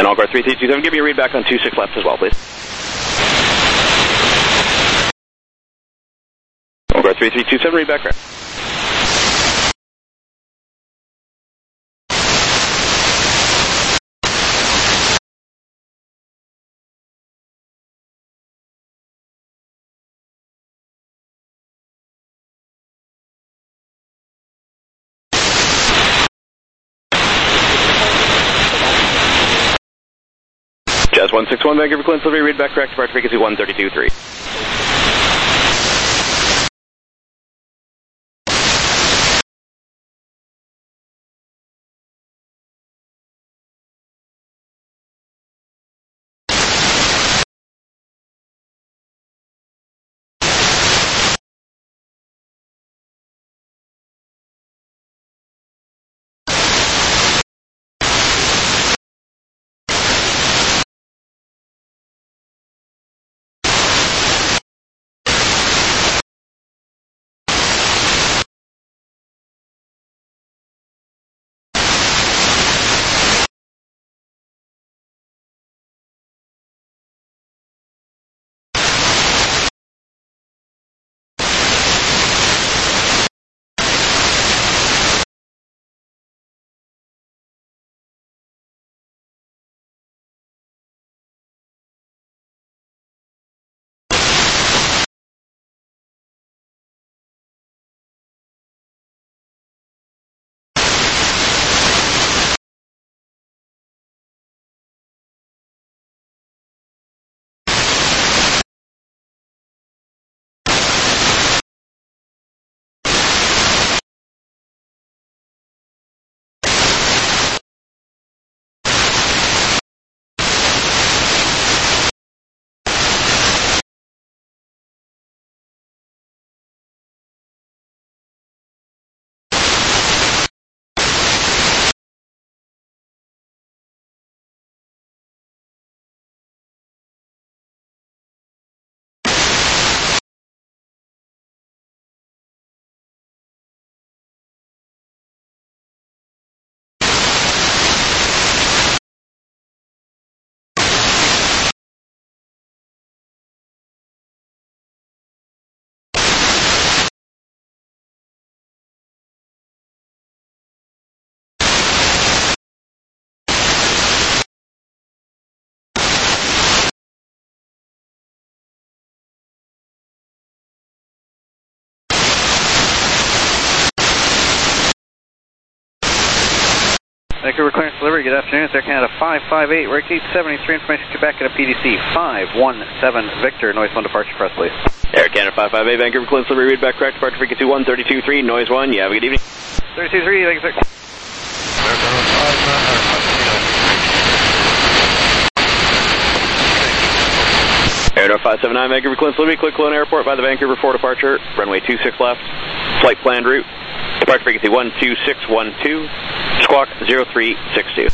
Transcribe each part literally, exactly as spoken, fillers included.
And Allcar three three two seven, give me a read back on two six left as well, please. Allcar three three two seven, read back right. Jazz one six one, Vancouver Clinton, Sylvia, read back correct, departure frequency one thirty-two three. Vancouver clearance delivery, good afternoon. It's Air Canada five five eight, Rick eight seventy-three, information Quebec at a P D C five one seven Victor, noise one departure press please. Air Canada five five eight, Vancouver clearance delivery, read back correct, departure frequency one thirty-two three, noise one, you have a good evening. thirty-two three, thank you sir. Air North five seven nine, Vancouver clearance delivery, Quick Cologne Airport by the Vancouver four departure, runway two six left, flight planned route. Departure frequency one two six one two, squawk zero three six two.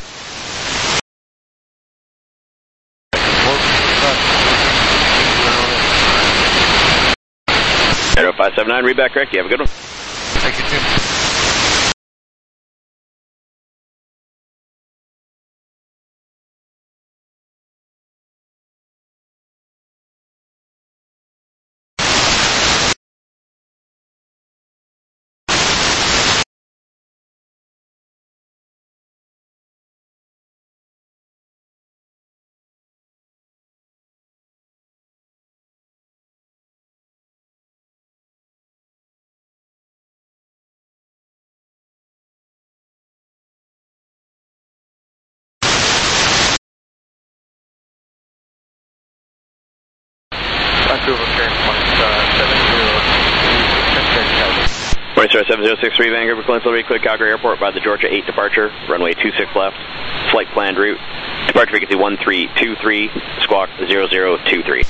Aero five seven nine, read back correct, you have a good one. Thank you, Tim. Morning star seven zero six three, Vancouver Clinton, Sylvia, Quick Calgary Airport by the Georgia eight departure, runway two six left, flight planned route, departure frequency one three two three, squawk zero zero two three.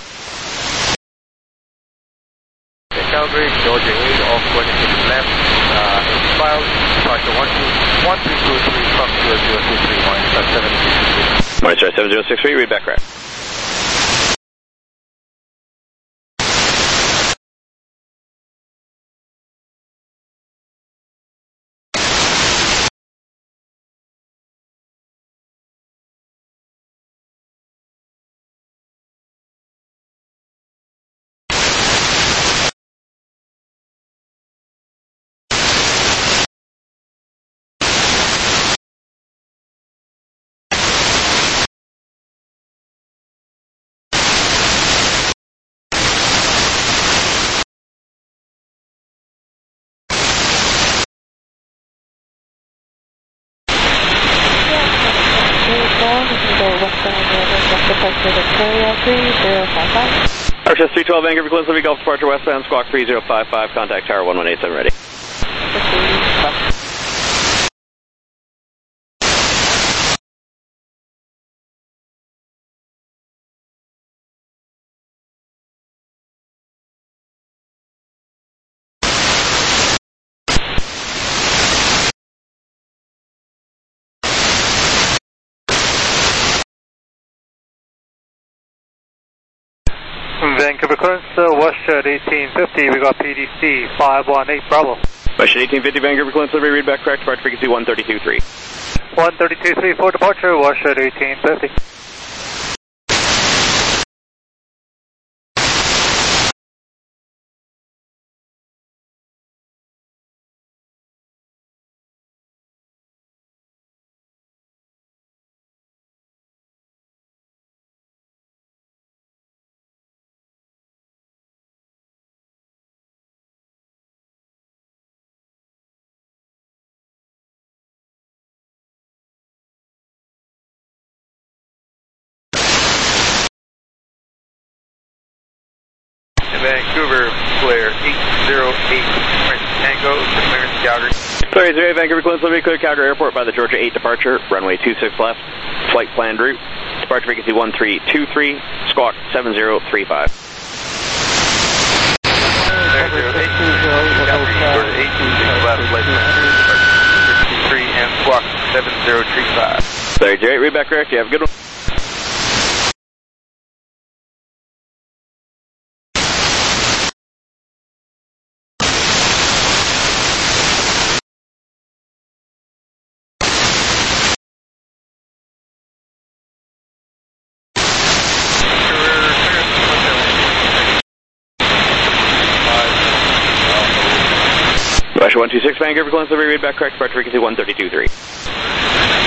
Calgary, Georgia eight, off going to the left, uh, inspired, departure one three two three, from zero zero two three, morning star seven zero six three. Morning star seven zero six three, read back correct. Area three zero five five. R X S three twelve Vancouver Queens Liberty Golf departure westbound squawk three zero five five, contact tower one one eight seven ready. Vancouver Queens, uh, Westjet eighteen fifty, we got P D C five one eight Bravo. Westjet eighteen fifty Vancouver Queens Liberty, read back correct, departure frequency one thirty-two three. one thirty-two three for departure, Westjet eighteen fifty. Vancouver, clear eight zero eight, French Tango, clearance Calgary. Clear zero eight Vancouver Queens Liberty, clear Calgary Airport by the Georgia eight departure, runway two six left, flight planned route, departure frequency one three two three, squawk seven zero three five. Clear zero eight, Calgary, Georgia eight, two six left, flight planned route, departure two two three, and squawk seven zero three five. Clear zero eight, read back correct, you have a good one. Russia one two six Vancouver Queens Liberty, read back correct, departure frequency one thirty-two three.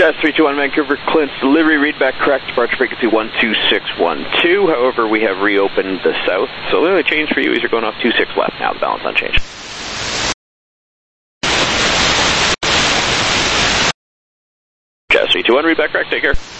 Jazz three two one Vancouver, Clint's delivery, read back correct, departure frequency one two six one two. However, we have reopened the south, so the only change for you is you're going off two six left now, the balance unchanged. Jazz three two one, read back correct, take care.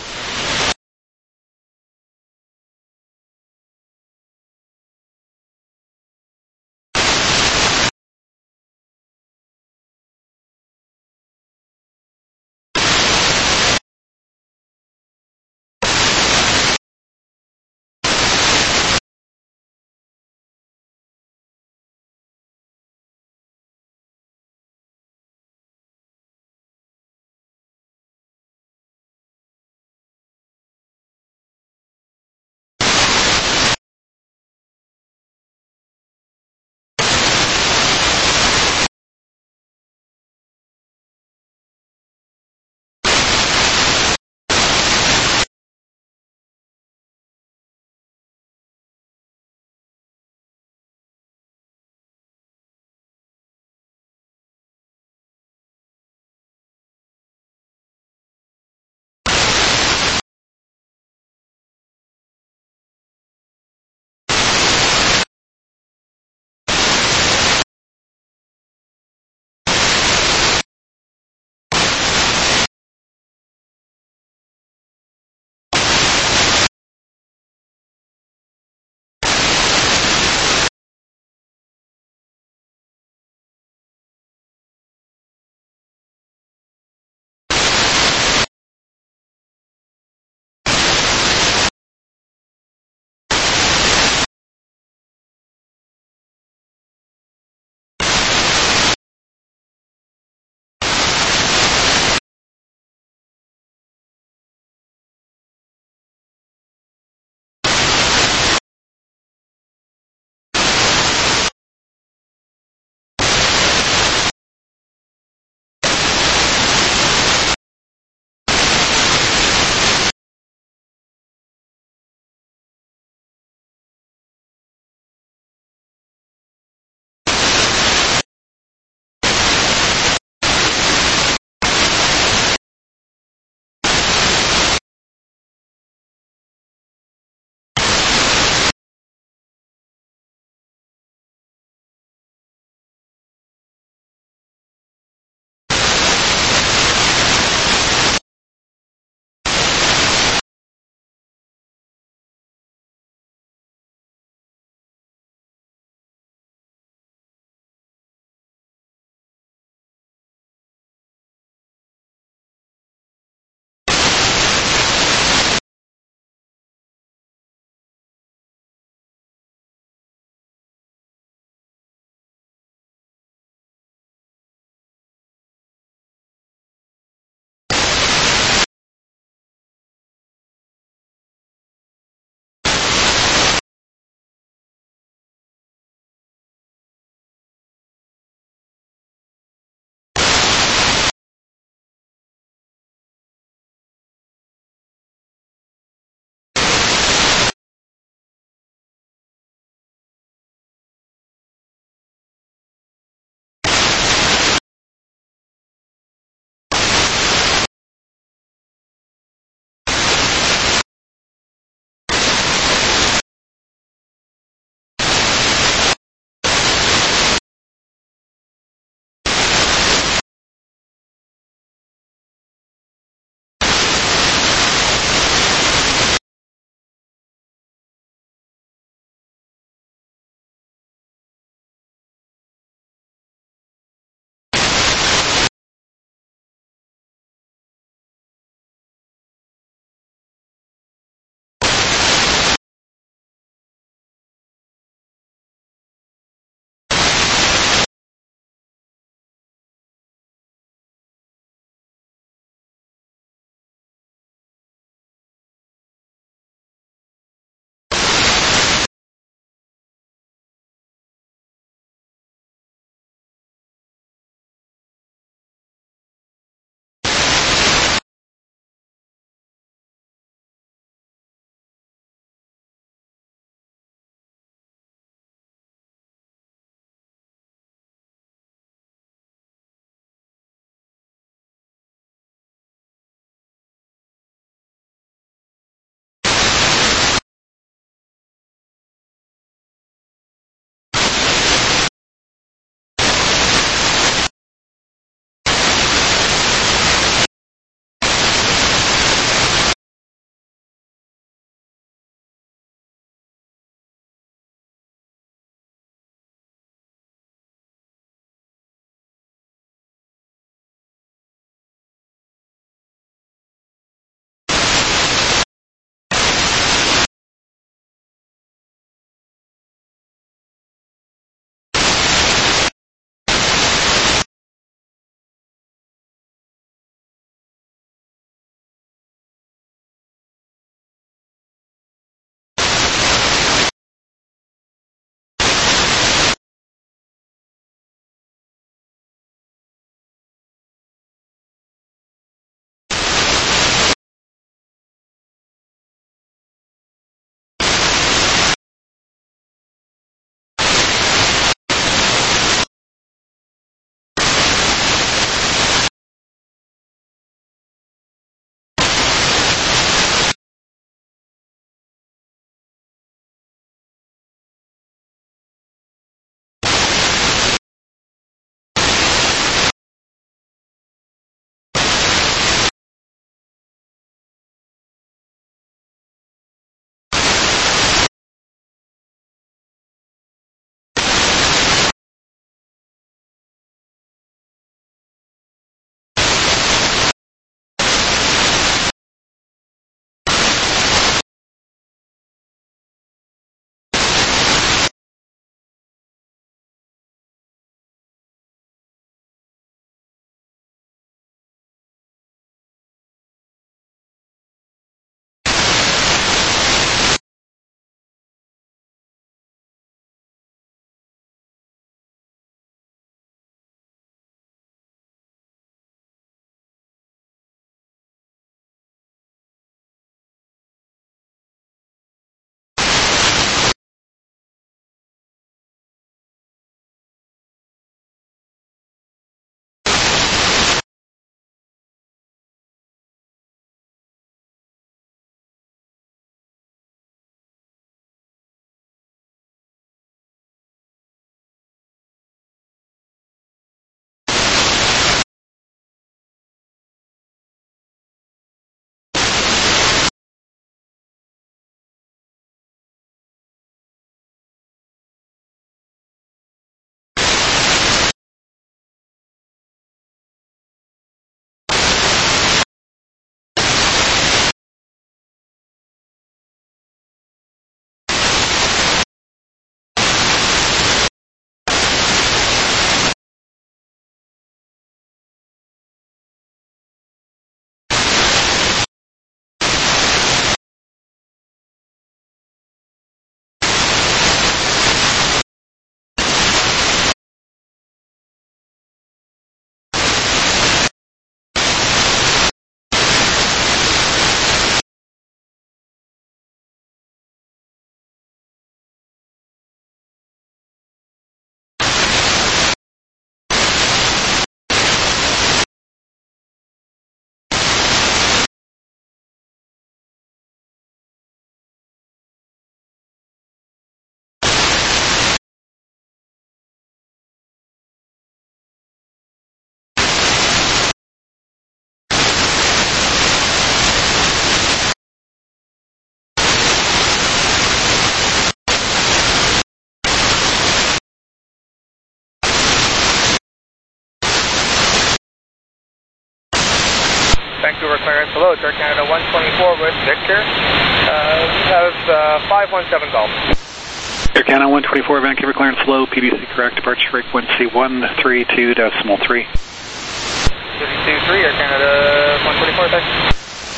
Vancouver clearance. Hello, it's Air Canada one twenty-four with Victor. Uh, we have uh, five one seven Golf. Air Canada one twenty-four, Vancouver clearance low, P D C correct, departure frequency one three two decimal three. thirty-two three, Air Canada one twenty-four, thanks.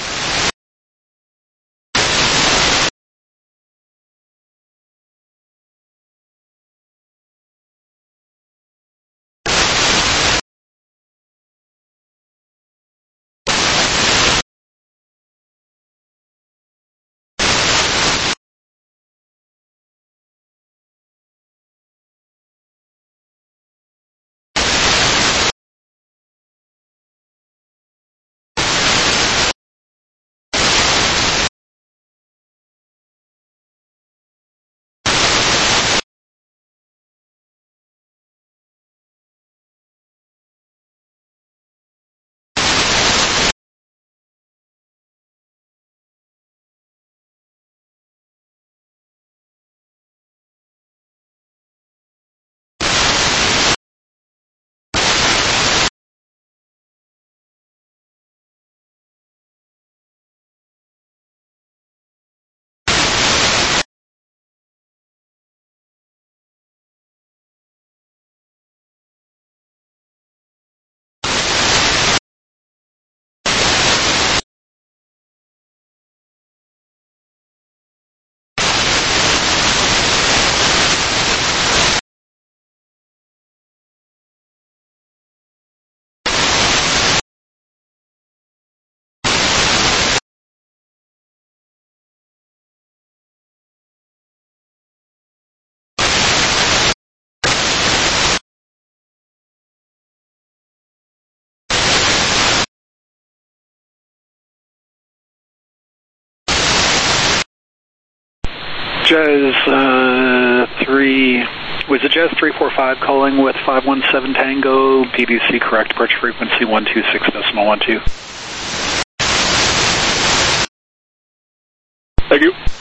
Jazz uh, three, was it Jazz three four five calling with five one seven Tango, P D C correct, departure frequency one two six decimal one two. Thank you.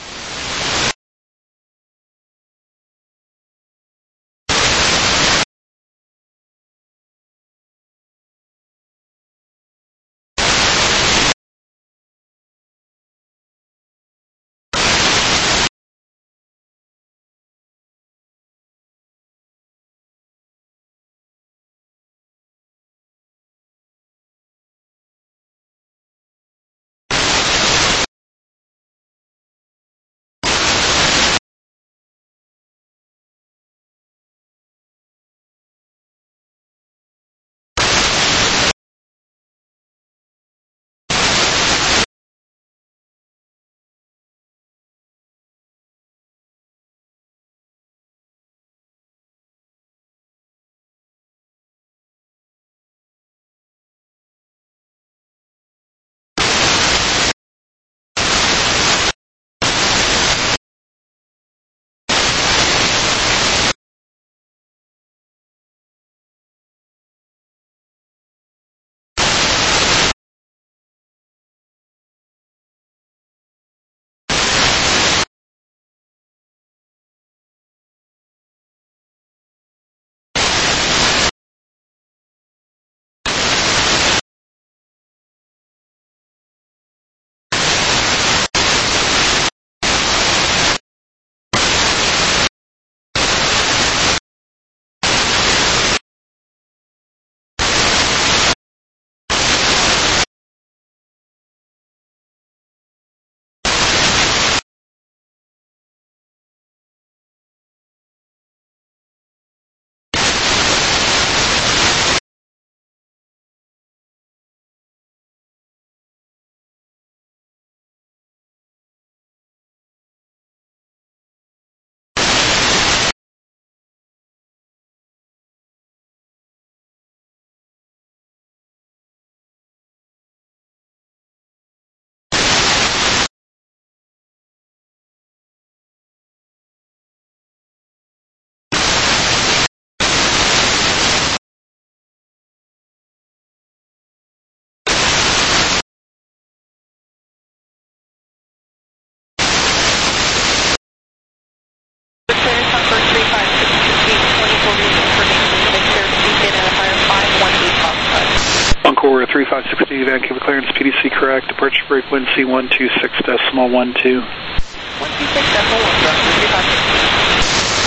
three five six zero, Vancouver clearance, P D C correct, departure frequency one two six decimal one two. one two six decimal one two.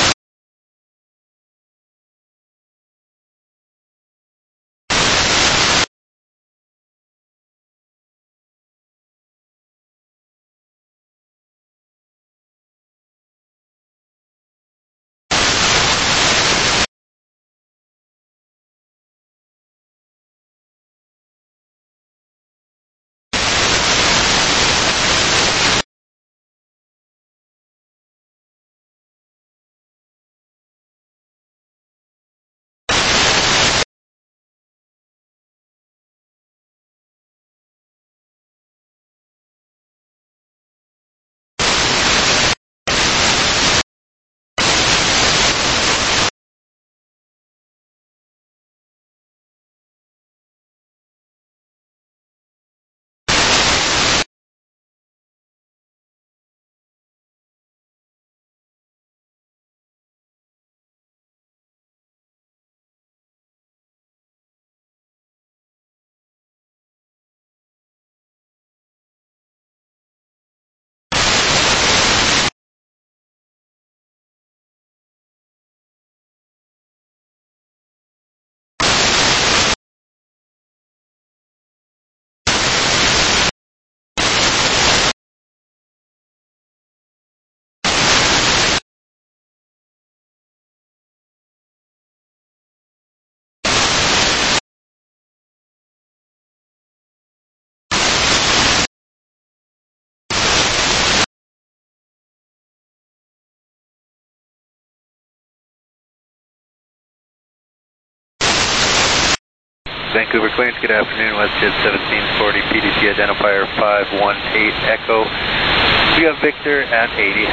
Vancouver clearance, good afternoon, WestJet seventeen forty, P D C identifier five one eight Echo. We have Victor at eighty.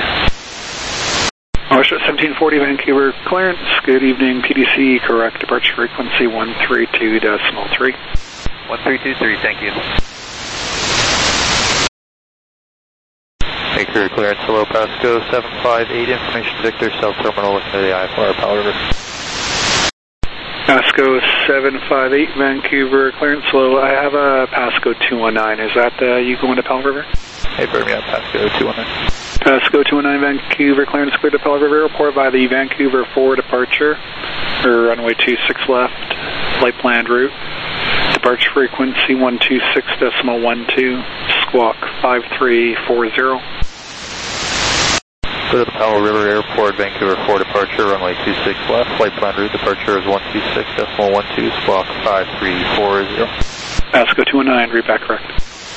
WestJet seventeen forty, Vancouver clearance, good evening, P D C correct, departure frequency one three two decimal three. one three two three, thank you. Vancouver clearance, hello, Pasco seven five eight, information Victor, South Terminal, looking to the I F R, Powell River. Pasco seven five eight, Vancouver clearance, hello, I have a Pasco two one nine, is that uh, you going to Powell River? Hey, Birmingham, Pasco two one nine. Pasco two one nine, Vancouver clearance, clear to Powell River Airport by the Vancouver four departure, or runway two six left, flight planned route. Departure frequency one two six decimal one two, squawk five three four zero. Go to the Powell River Airport, Vancouver four departure, runway two six left, flight plan route, departure is one two six decimal one two, squawk five three four zero. Pasco two one nine, read back correct.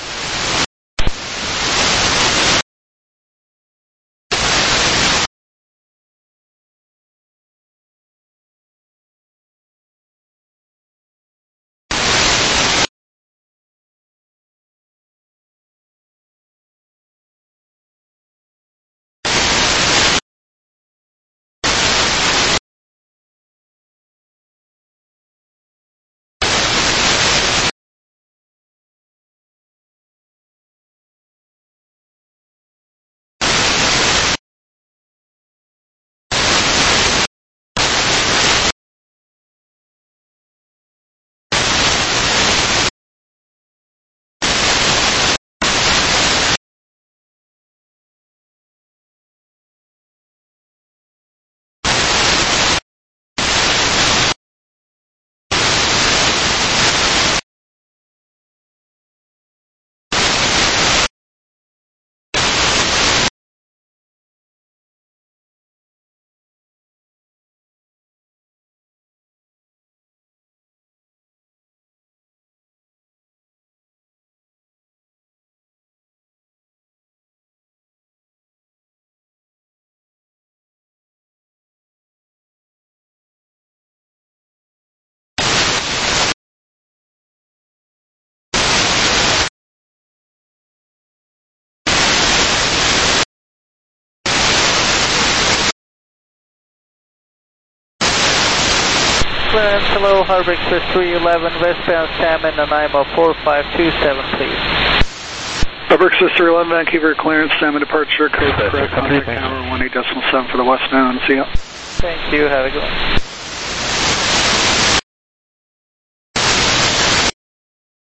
Clearance, hello, Harbor Express three eleven, westbound Salmon, Nanaimo four five two seven, please. Harbor Express three eleven, Vancouver clearance, Salmon departure, code correct, contact tower one eight decimal seven for the westbound, see ya. Thank you, have a good one.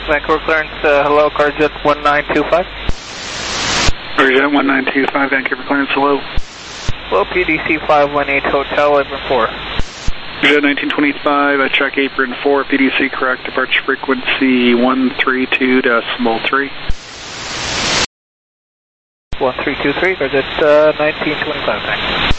Vancouver clearance, uh, hello, Carjet one nine two five. Carjet one nine two five, Vancouver clearance, hello. Hello, P D C five one eight Hotel, Apron four. Carjet nineteen twenty-five, I check Apron four, P D C correct, departure frequency one three two decimal three. one three two three, Carjet uh, nineteen twenty-five, thanks.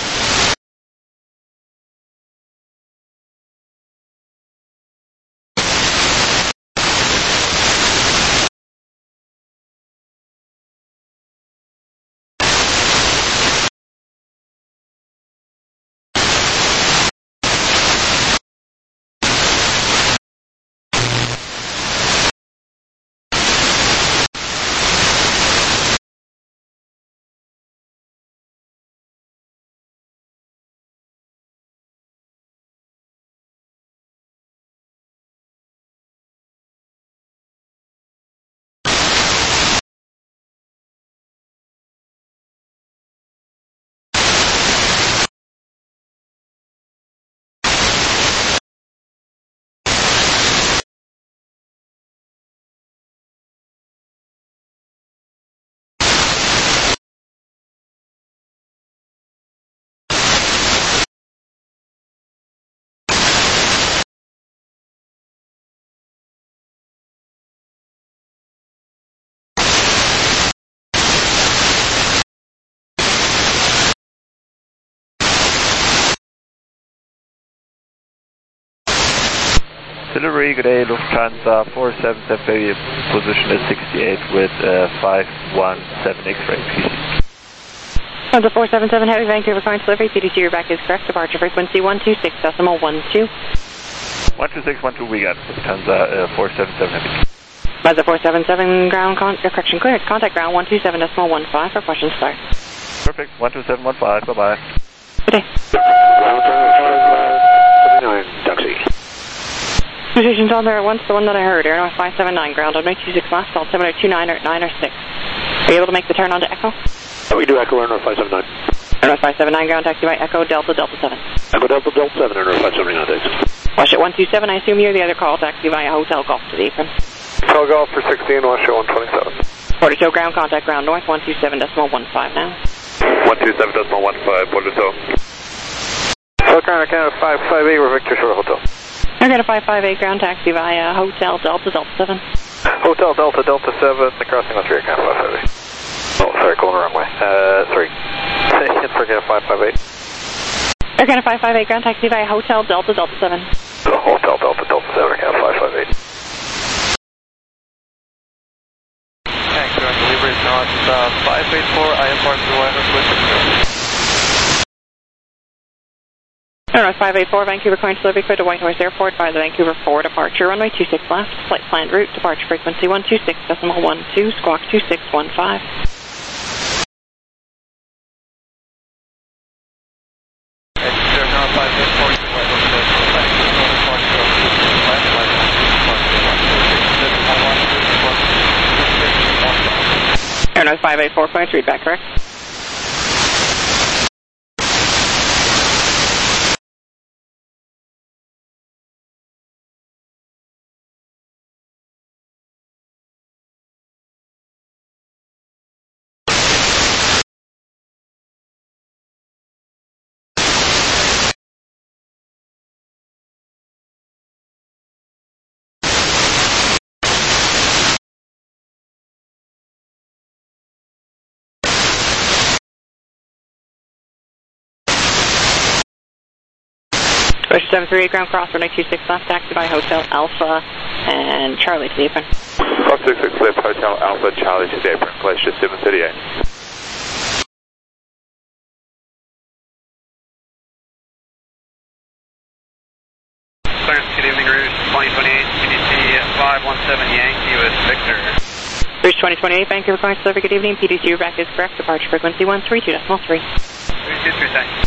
Delivery, good day, Lufthansa four seven seven, baby, position is sixty-eight with uh, five one seven X-ray, P D C. Lufthansa four seven seven, Heavy Vancouver current delivery, P D C rearback is correct, departure frequency one two six decimal one two. one two six one two, we got Lufthansa uh, four seven seven, Heavy. Mazda four seven seven, ground con uh, correction cleared, contact ground one two seven decimal one five for question start. Perfect, one two seven one five, bye-bye. Good day. seventy-nine, taxi. Positions on there at once, the one that I heard, Air North five seven nine, ground on two six last, all seven oh two nine or nine or six. Are you able to make the turn onto Echo? Oh, we do Echo Air North five seven nine. Air North five seven nine, ground taxi by Echo Delta Delta seven. Echo Delta Delta seven, Air North five seven nine, thanks. Wash at one two seven, I assume you're the other call taxi via Hotel Golf to the apron. Hotel Golf for sixteen, Wash at one twenty-seven. Porter Show ground, contact ground north one two seven decimal one five now. one two seven decimal one five, Porter Show. Hotel Ground Canada five five eight, we're Victor Shore Hotel. I got a five five eight ground taxi via Hotel Delta Delta seven. Hotel Delta Delta seven, the crossing on three Canada five five eight. Oh, sorry, going the wrong way. Uh, sorry. It's for Canada five five eight. Air Canada five five eight ground taxi via Hotel Delta Delta seven. Hotel Delta Delta seven, Canada five five eight. Thanks, ground delivery is not uh, five eight four, I am part of the line of Whistler. Air North five eight four, Vancouver current delivery clear to Whitehorse Airport by the Vancouver four departure, runway two six left, flight planned route, departure frequency one two six decimal one two, squawk two six one five. Air North five eight four, point three back, correct? Roger seven three eight, ground cross, runway two six left, taxi by Hotel Alpha and Charlie to the apron. Cross two six left, Hotel Alpha, Charlie to the apron, Glacier seven thirty-eight. Good evening, Rouge twenty twenty-eight, P D C five one seven Yankee with Victor. Rouge twenty twenty-eight, Vancouver current delivery, good evening, P D C rearback is correct, departure frequency one three two decimal three. three two three, thanks.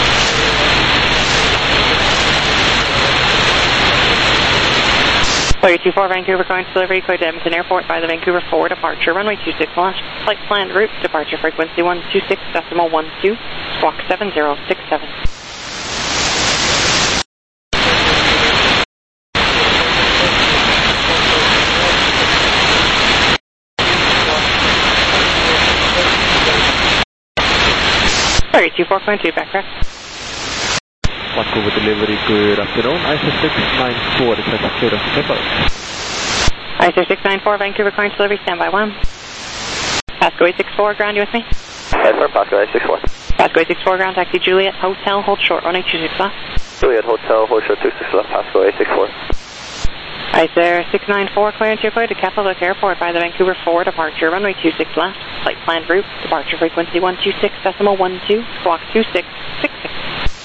Flight three two four Vancouver, calling for delivery, clear to Edmonton Airport by the Vancouver four departure, runway two six left, flight planned route, departure frequency one two six decimal one two, squawk seven zero six seven. three two four point two, backcraft. Vancouver delivery, good afternoon. I S six nine four, this is clear of Nepal. I S six nine four, Vancouver, calling for delivery, standby one. Pasco eight six four, ground, you with me? Yes, sir, Pasco eight six four. Pasco eight six four, ground, taxi Juliet, hotel, hold short, runway two six left. Juliet Hotel, hold short two six left, Pasco eight six four. I S six nine four, clearance your flight to Kapaluk Airport by the Vancouver four departure, runway two six left, flight planned route, departure frequency one two six decimal one two, squawk two six six six.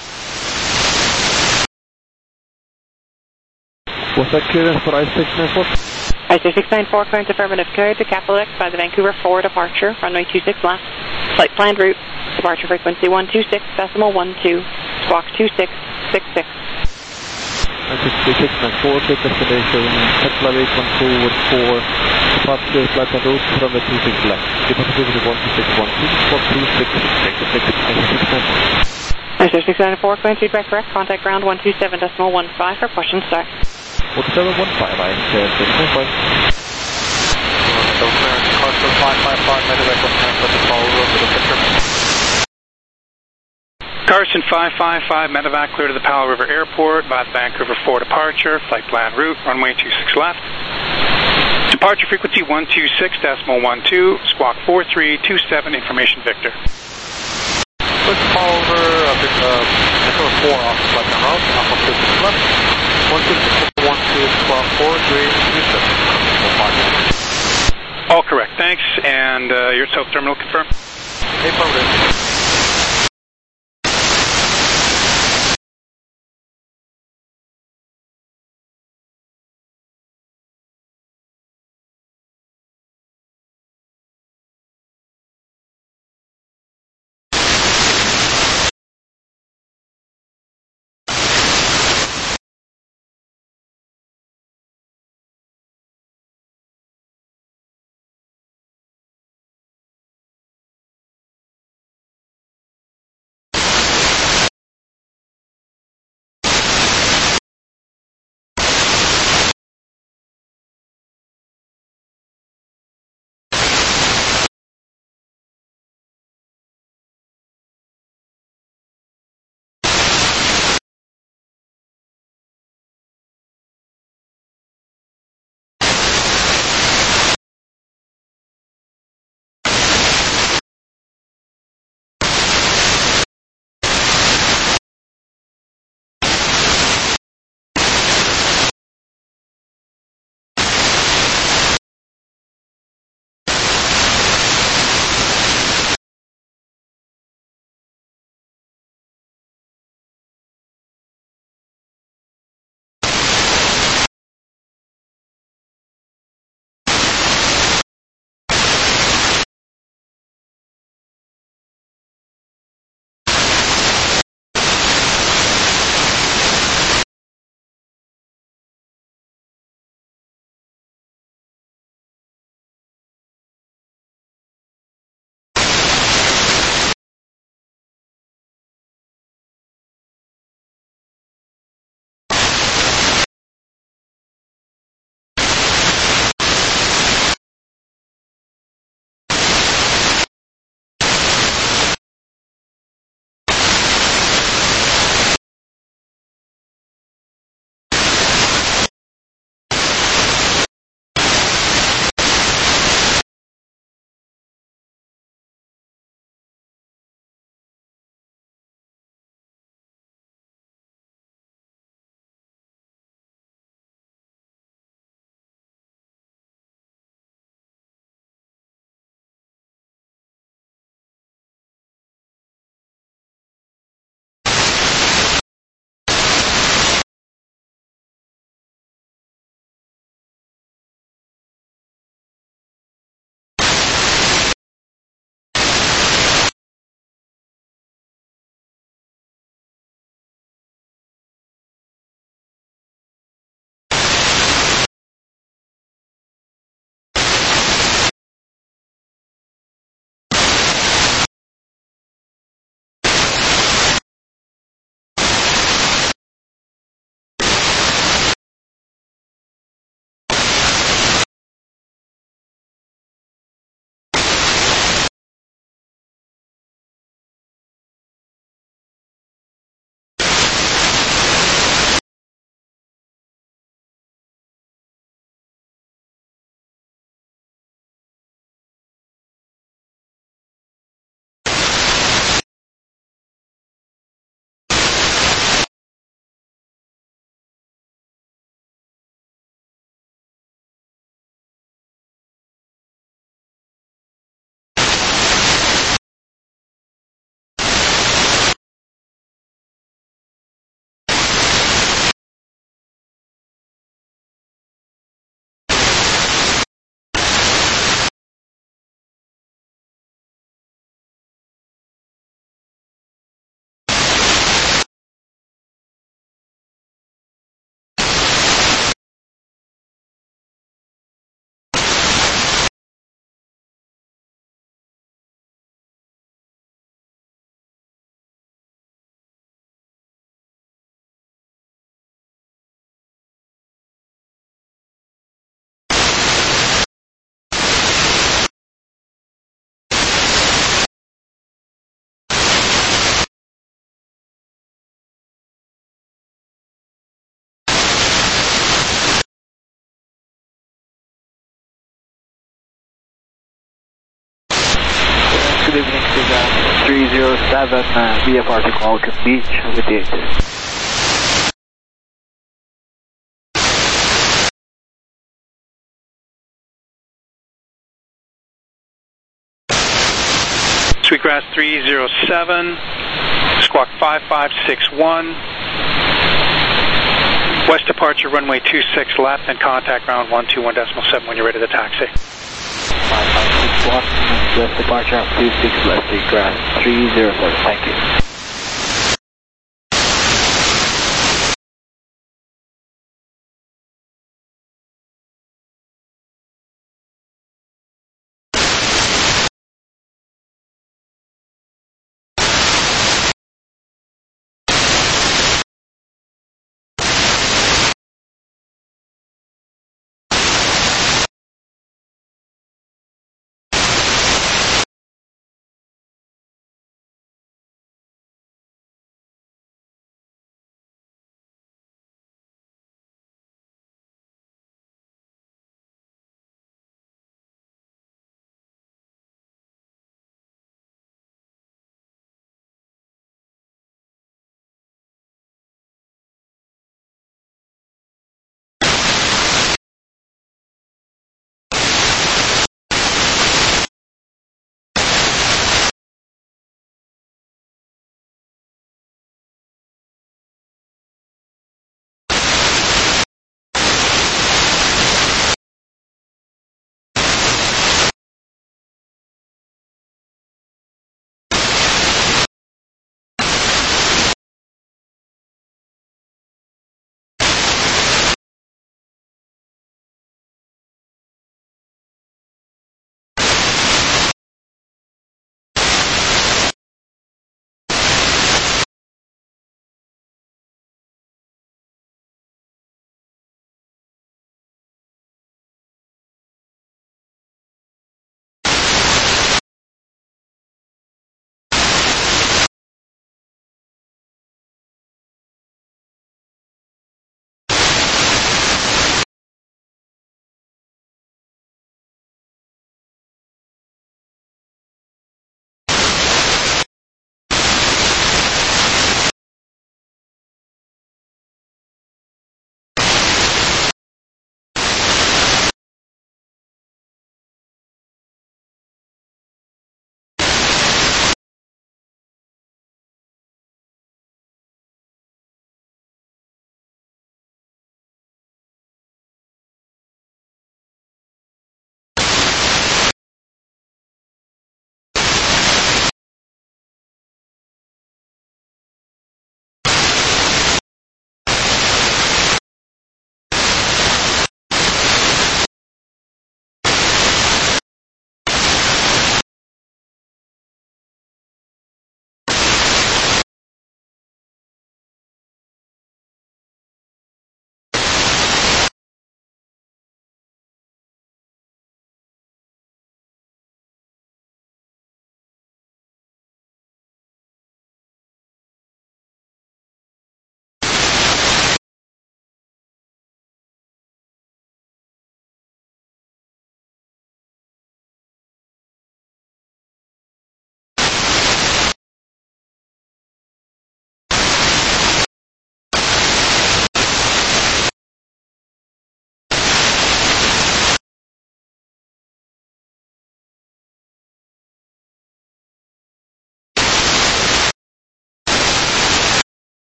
Was that clearance for I S six nine four? I S six nine four, clearance affirmative, cleared to Kapaluk by the Vancouver four departure, runway two six left, flight planned route, departure frequency one two six decimal one two, squawk two six six six. I S six nine four, take destination, Keflavik one forward four, departure flight and route, runway two six left, departure frequency one two six one two, squawk two six six six, I S six nine four. I S six nine four, clearance feedback correct, contact ground one two seven decimal one five for question start. one seven one five, I S six nine four. So clearance, Carson five five five, medevac one transfer to Paul Road to the picture. Carson five five five, medevac clear to the Powell River Airport by the Vancouver four departure, flight plan route, runway two six left. Departure frequency one two six decimal one two, squawk four three two seven, information Victor. First Paul River, uh, Vancouver four off the flight plan route, Alpha two six left, one two six one two, squawk four three two seven. All correct, thanks, and uh, your South Terminal confirmed. Affirmative. good evening, Suzanne. three zero seven, uh, via party Falcon Beach with the eight. Sweetgrass three zero seven, squawk five five six one, west departure runway two six left and contact ground one two one decimal seven when you're ready to taxi. five five six one, west departure two six left, Sweetgrass three zero seven, thank you.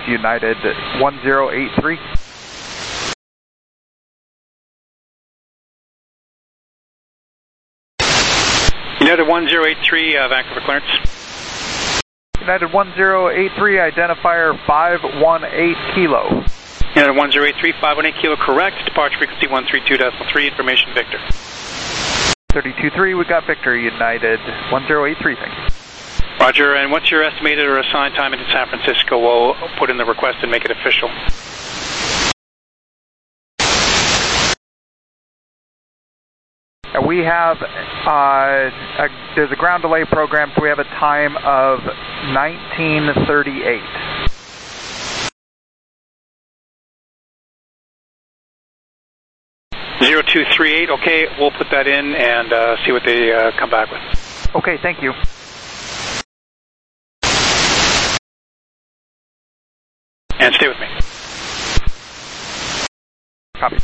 United one zero eight three. United one zero eight three, uh, Vancouver clearance. United one zero eight three, identifier five one eight kilo. United one zero eight three, five one eight kilo, correct. Departure frequency one three two point three, information Victor. thirty-two three, we got Victor, United one zero eight three, thank you. Roger, and what's your estimated or assigned time into San Francisco? We'll put in the request and make it official. We have, uh, a, there's a ground delay program, so we have a time of nineteen thirty-eight. zero two three eight, okay, we'll put that in and uh, see what they uh, come back with. Okay, thank you. And stay with me. Copy.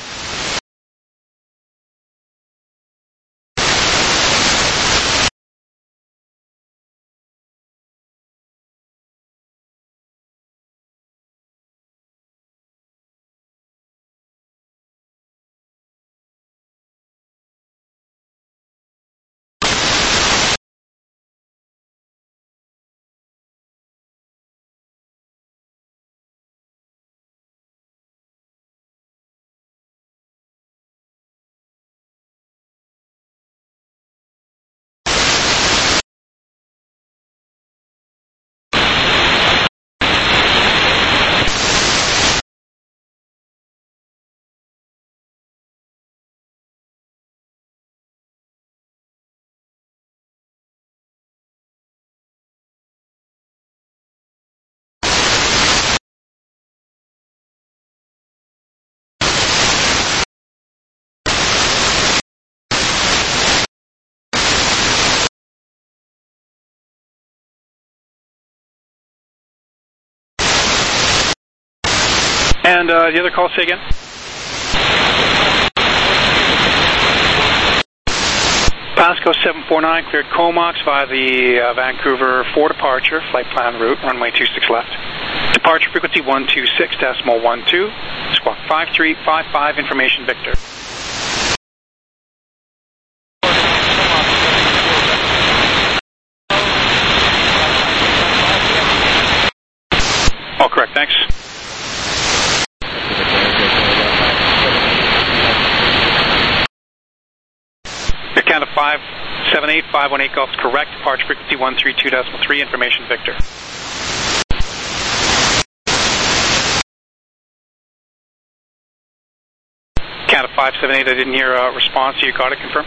And uh, the other call, say again? Pasco seven four nine, cleared Comox via the uh, Vancouver four departure, flight plan route, runway two six left. Departure frequency one two six decimal one two, squawk five three five five, information Victor. All correct, thanks. Count of five seven eight, five one eight Golf is correct. Departure frequency one three two decimal three, information Victor. Count of five seven eight, I didn't hear a response. You got it, confirm?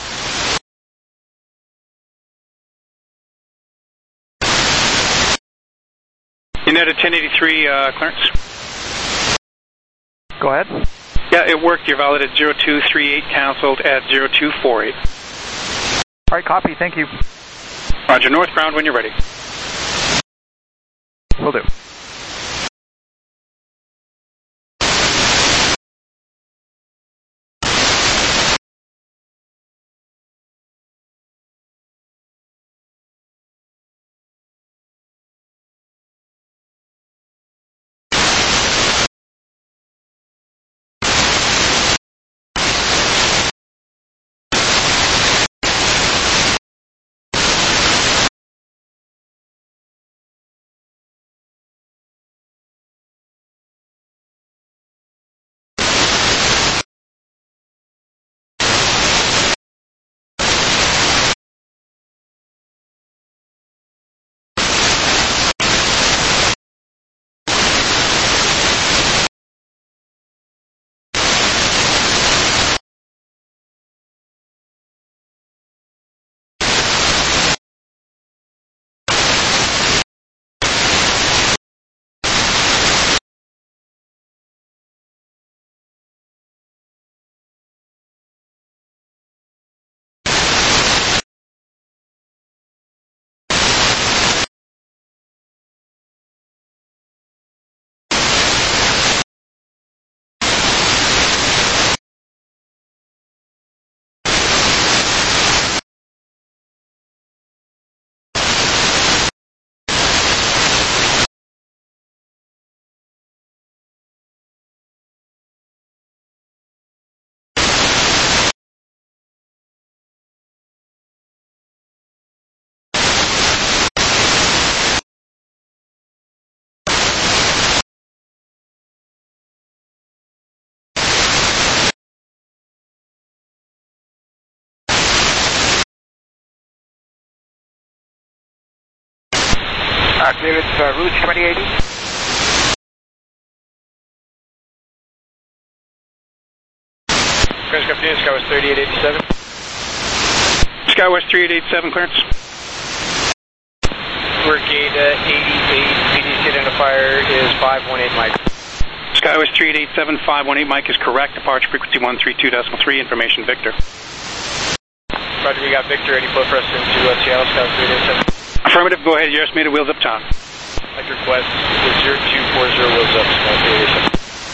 United ten eighty-three, uh, clearance. Go ahead. Yeah, it worked. You're valid at zero two three eight, cancelled at zero two four eight. All right, copy. Thank you. Roger, northbound when you're ready. Will do. Uh, clearance uh, Rouge twenty eighty. Clearance Captain, Skywest thirty-eight eighty-seven. Skywest thirty-eight eighty-seven, clearance. We're gate uh, eighty-eight, P D C identifier is five one eight Mike. Skywest thirty-eight eighty-seven, five one eight Mike is correct. Departure frequency one three two point three, information Victor. Roger, we got Victor, ready for us into uh, Seattle, Skywest thirty-eight eighty-seven. Affirmative, go ahead, your estimated wheels up time. Like request is zero two four zero wheels up, Skywest thirty-eight eighty-seven.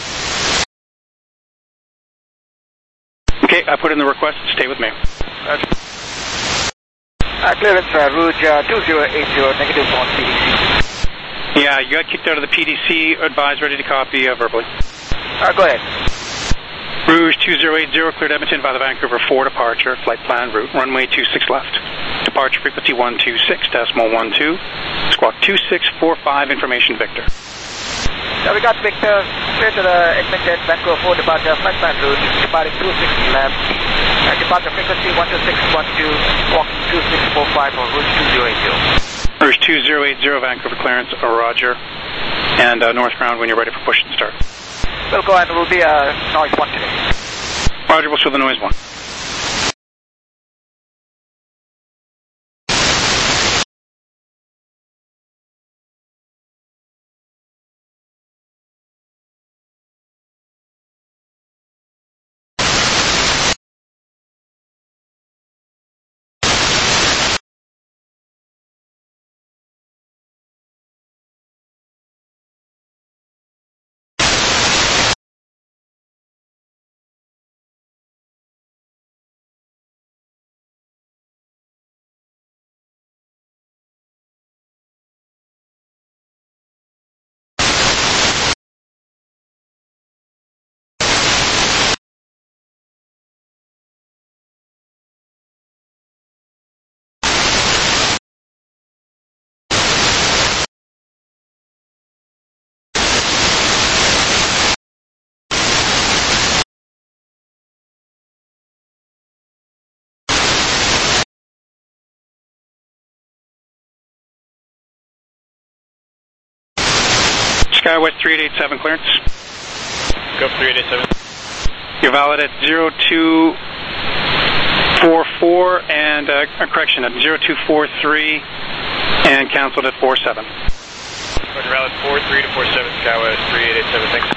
Okay, I put in the request, stay with me. Roger. Uh, clearance uh, Rouge uh, two zero eight zero, negative one P D C. Yeah, you got kicked out of the P D C, advised, ready to copy uh, verbally. Uh, go ahead. Rouge two zero eight zero, cleared Edmonton by the Vancouver four departure, flight plan route, runway two six left. Departure frequency one two six decimal one two, squawk two six four five, information Victor. So we got Victor, clear to the Edmonton Vancouver four departure, flight plan route, departing two six left, uh, departure frequency one two six one two, squawk two six four five for Rouge two zero eight zero. Rouge two zero eight zero, Vancouver clearance, uh, Roger, and uh, north ground when you're ready for push and start. We'll go and we'll be uh, noise one today. Roger, we'll show the noise one. Skywest three eight eight seven, clearance. Go three eight eight seven. You're valid at zero two four four and, uh, correction, at zero two four three and canceled at four seven. Roger, valid four three to four seven, Skywest three eight eight seven, thanks.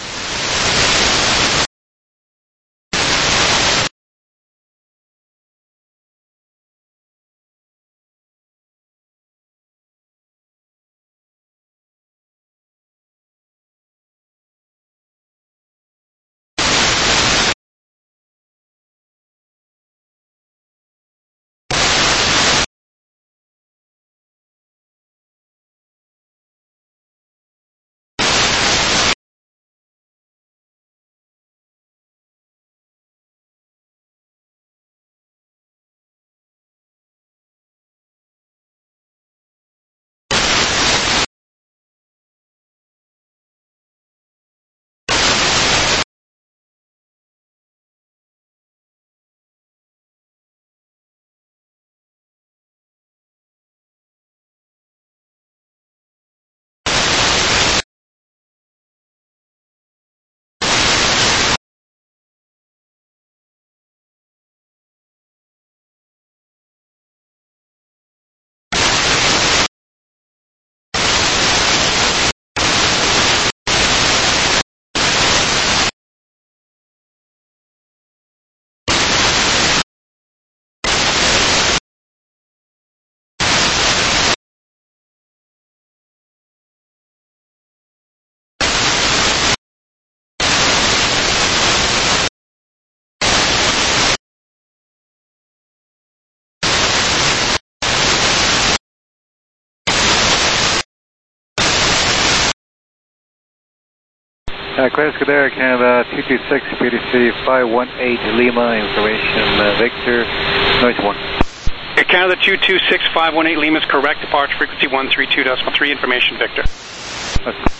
Uh, clearance Cadera, Canada two two six, P D C five one eight Lima, information uh, Victor, noise one. Canada two two six five one eight Lima is correct, departure frequency one three two point three, information Victor. Okay.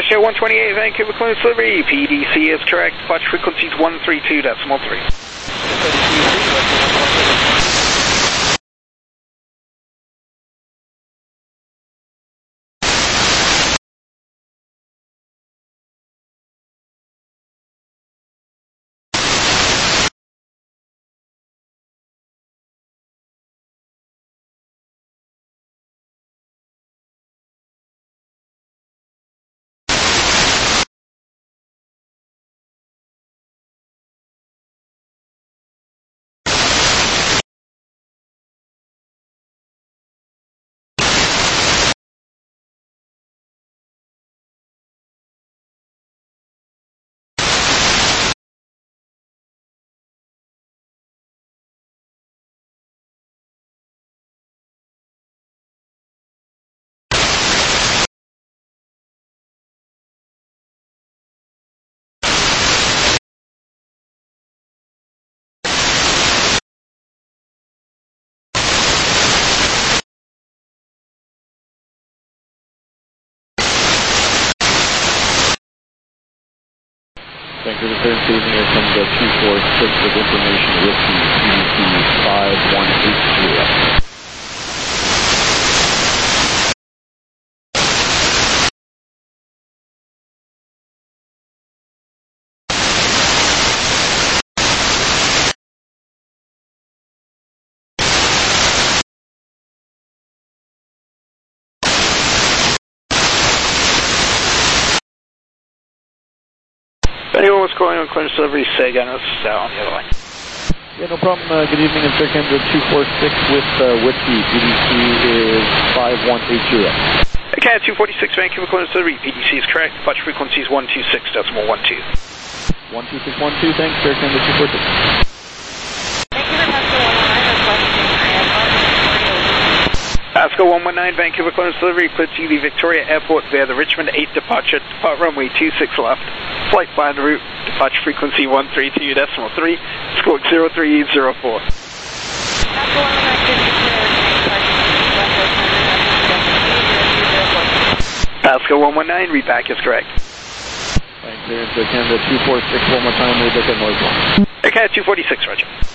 Swisher one twenty-eight, Vancouver clearance delivery. P D C is correct. Departure frequency is one three two decimal three. Vancouver clearance evening here from the two four six with information with the P D C five one eight zero. If anyone was calling on clearance delivery, say again, it's uh, on the other line. Yeah, no problem. Uh, good evening, Inspector Canada two four six with uh, Whiskey. P D C is five one eight zero. Okay, two forty-six, Vancouver clearance delivery. P D C is correct. Departure frequency is one two six decimal one two. one two six one two, thanks. Air Canada two four six. Pasco one one nine, Vancouver clearance delivery, cleared to the Victoria Airport via the Richmond eight departure, depart runway two six left, flight plan route, departure frequency one three two decimal three, squawk zero three zero four. Pasco one one nine, read back is correct. Thanks, clearance to Canada two four six, one more time, read back at noise one. Okay, two forty-six, roger.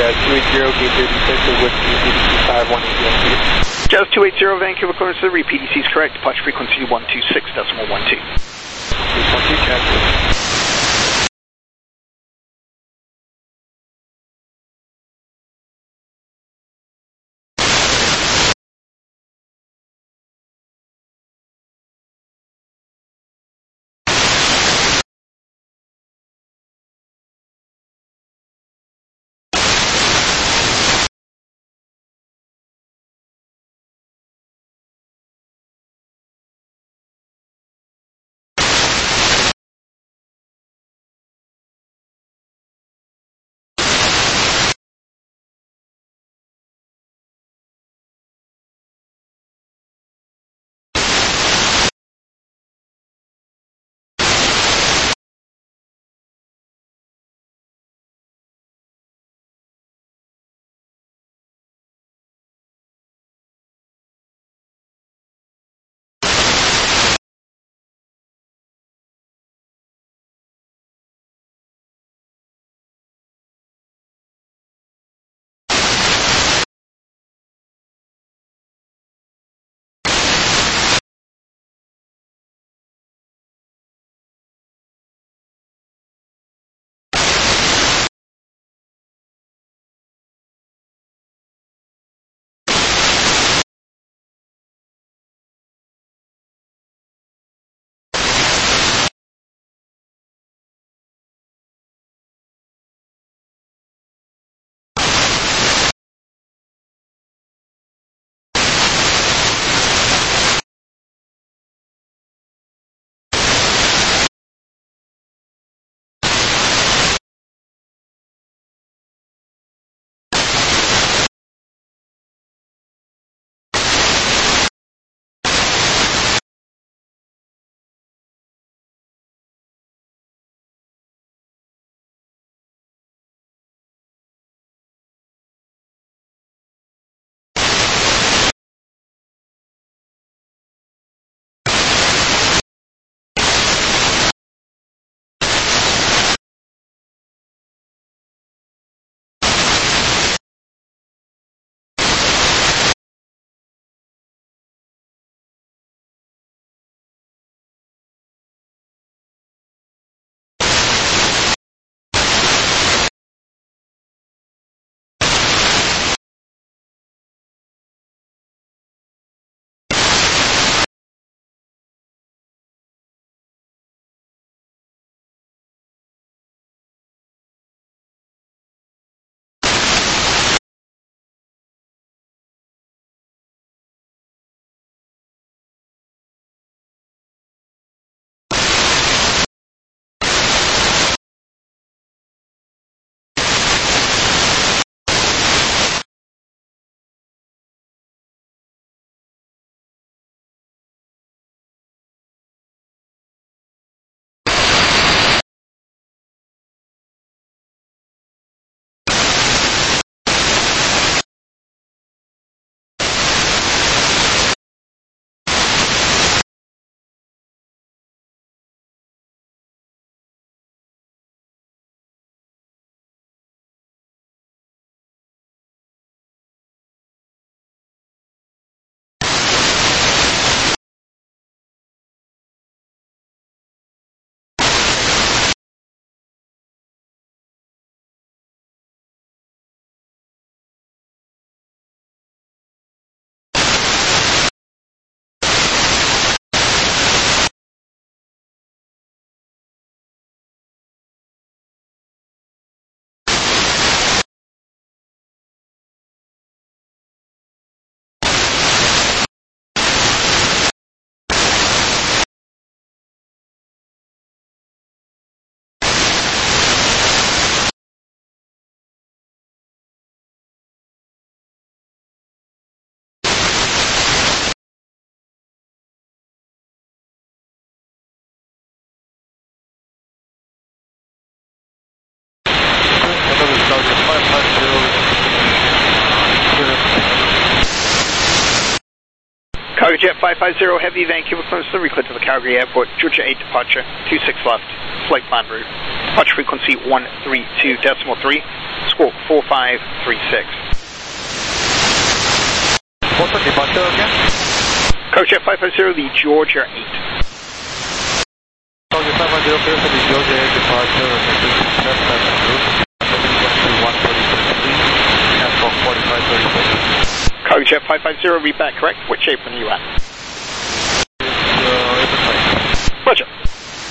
Jazz two eighty, gate thirty-six, with P D C five one eight. Jazz two eighty, Vancouver clearance delivery, P D C is correct, departure frequency one two six decimal one two. one two, Jazz. Cargo Jet five five zero Heavy, Vancouver clearance delivery, clear to the Calgary Airport, Georgia eight departure, two six left, flight plan route, departure frequency one three two decimal three, squawk Squawk four five three six. What's the departure again? CoJet five five zero, the Georgia eight. CoJet five five zero, clear for the Georgia eight departure on the two six left side of route. Frequency one thirty-six three, and for forty-five thirty-six. CoJet five five zero, read back correct. Which apron are you at? Uh, apron five. Roger.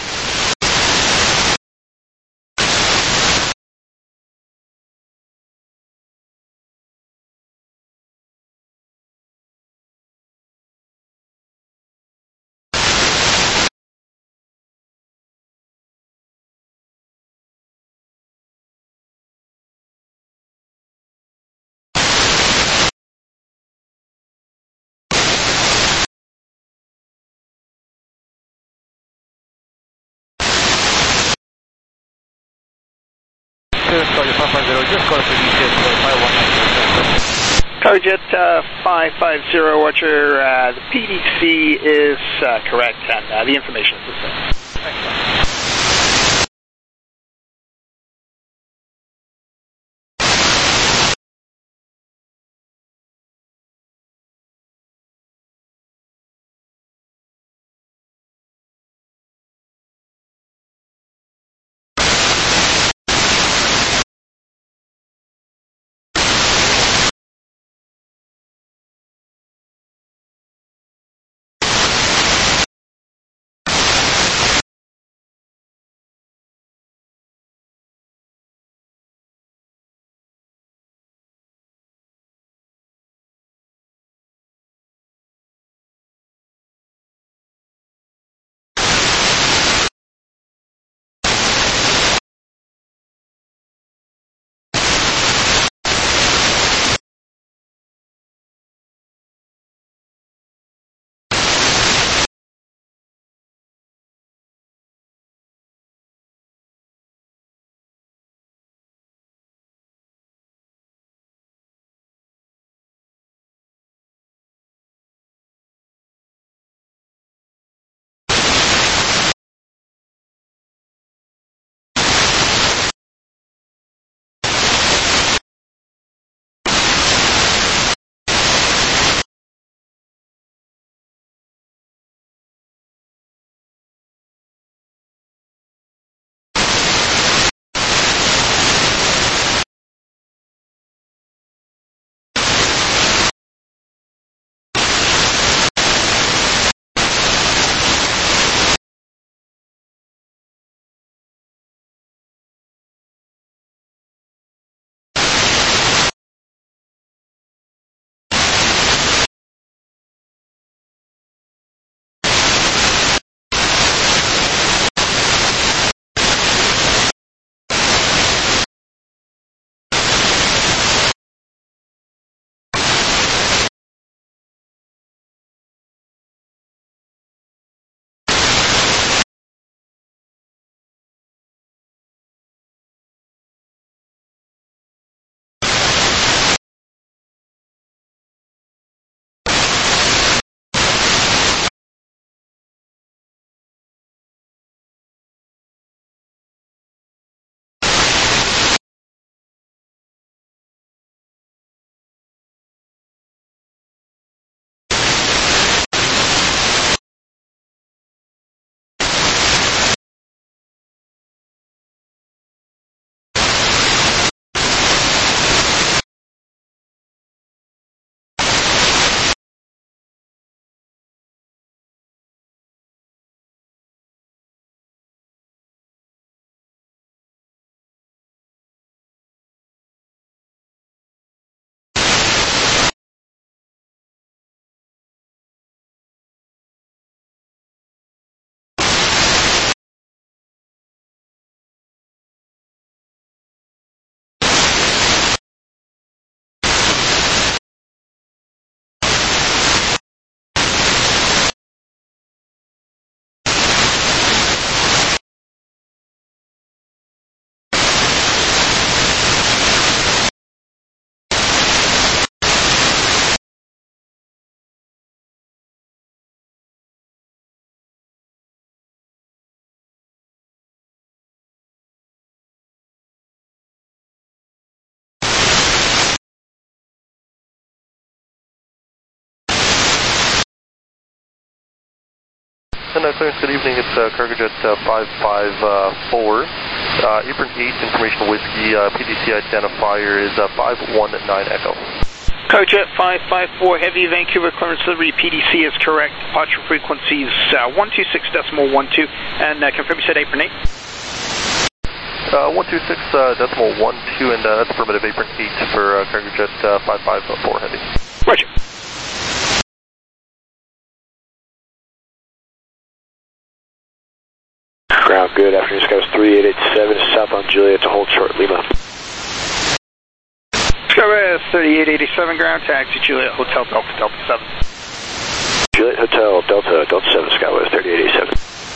CoJet five five zero, just got a pretty good five one nine. CoJet uh, five five zero, Roger. Uh, the P D C is uh, correct, and uh, the information is the same. Thanks. And uh, clearance, good evening. It's uh, Cargojet uh, five five four. Uh, apron eight, information whiskey. Uh, P D C identifier is uh, five one nine Echo. Cargojet five five four, heavy Vancouver clearance delivery, P D C is correct. Departure frequencies uh, one two six decimal one two. And uh, confirm you said apron eight? Uh, one two six uh, decimal one two, and uh, that's affirmative apron eight for uh, Cargojet uh, five five four heavy. Roger. Ground, good afternoon, Skies three eight eight seven, southbound Juliet to hold short Lima. Skywest thirty-eight eighty-seven, ground taxi, Juliet Hotel Delta Delta seven. Juliet Hotel Delta Delta seven, Skywest thirty-eight eighty-seven.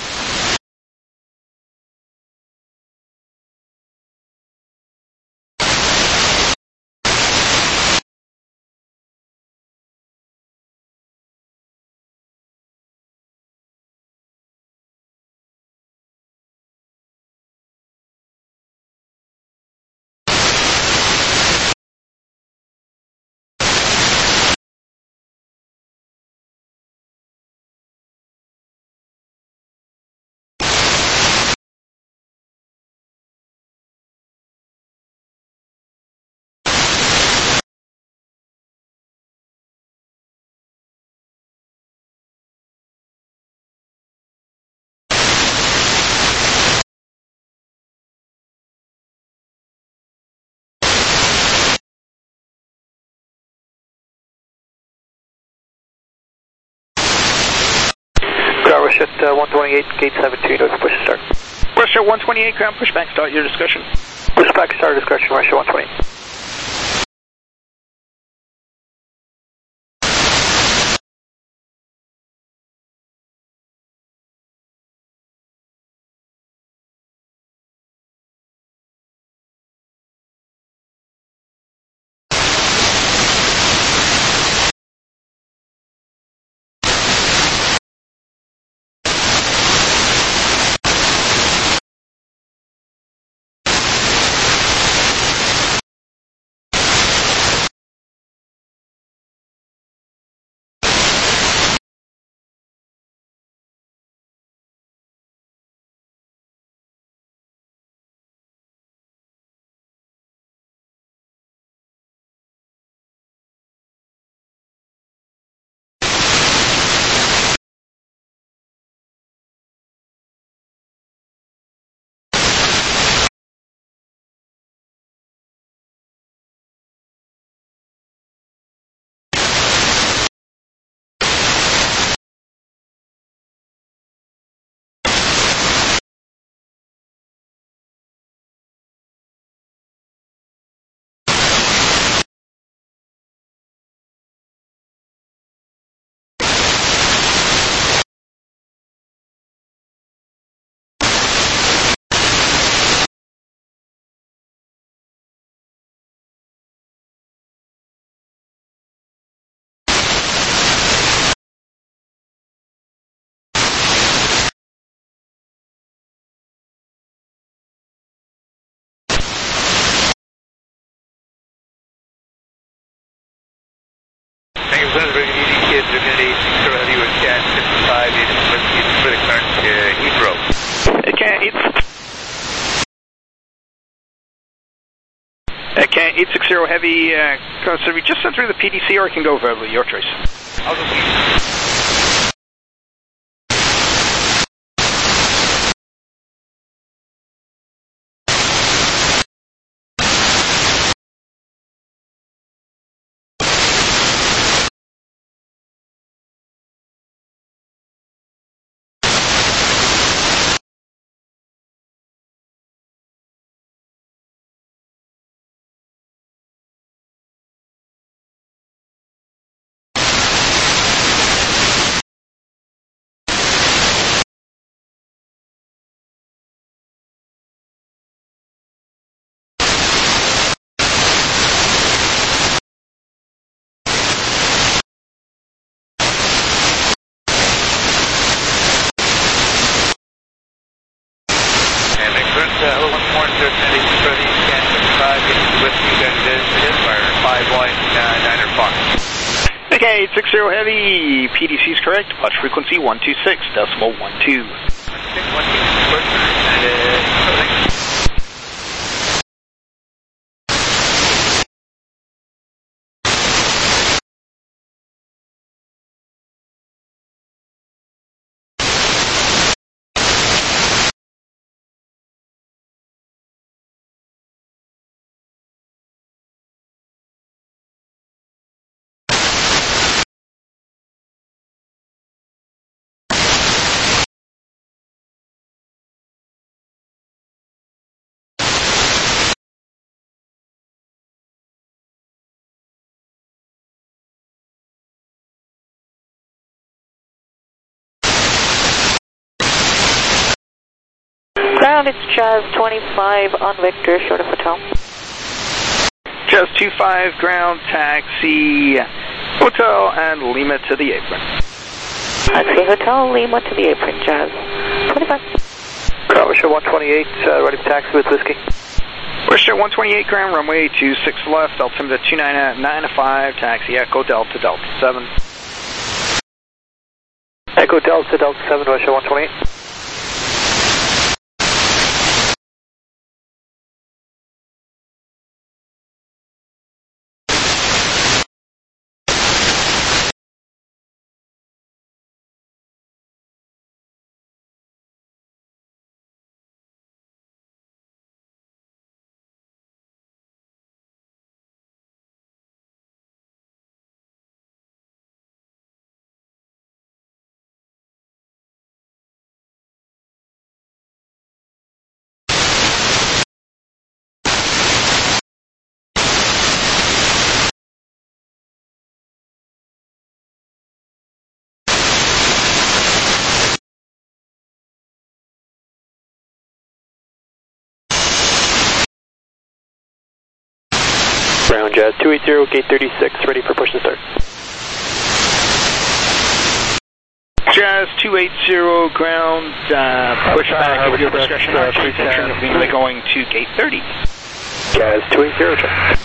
Rush at uh, one twenty-eight, gate seventeen, push start. Rush at one twenty-eight, ground pushback, start your discussion. Pushback, start discussion, Rush at one twenty-eight. eight sixty heavy, uh, so we just sent through the P D C or I can go verbally, your choice. I'll go Okay, eight six zero Heavy, P D C is correct, departure frequency one two six decimal one two. Ground, it's Jazz twenty-five on Victor, short of hotel. Jazz two five, ground, taxi, hotel, and Lima to the apron. Taxi, hotel, Lima to the apron, Jazz twenty-five. Ground, Wisher one twenty-eight, uh, ready for taxi with Whiskey. Wisher one twenty-eight, ground, runway two six left, altimeter two nine nine five, taxi, Echo Delta, Delta seven. Echo Delta, Delta seven, Wisher one twenty-eight. Ground Jazz two eight zero, gate thirty-six, ready for push and start. Jazz two eight zero, ground, uh, push back at your discretion, uh, going to gate thirty. Jazz two eight zero, check.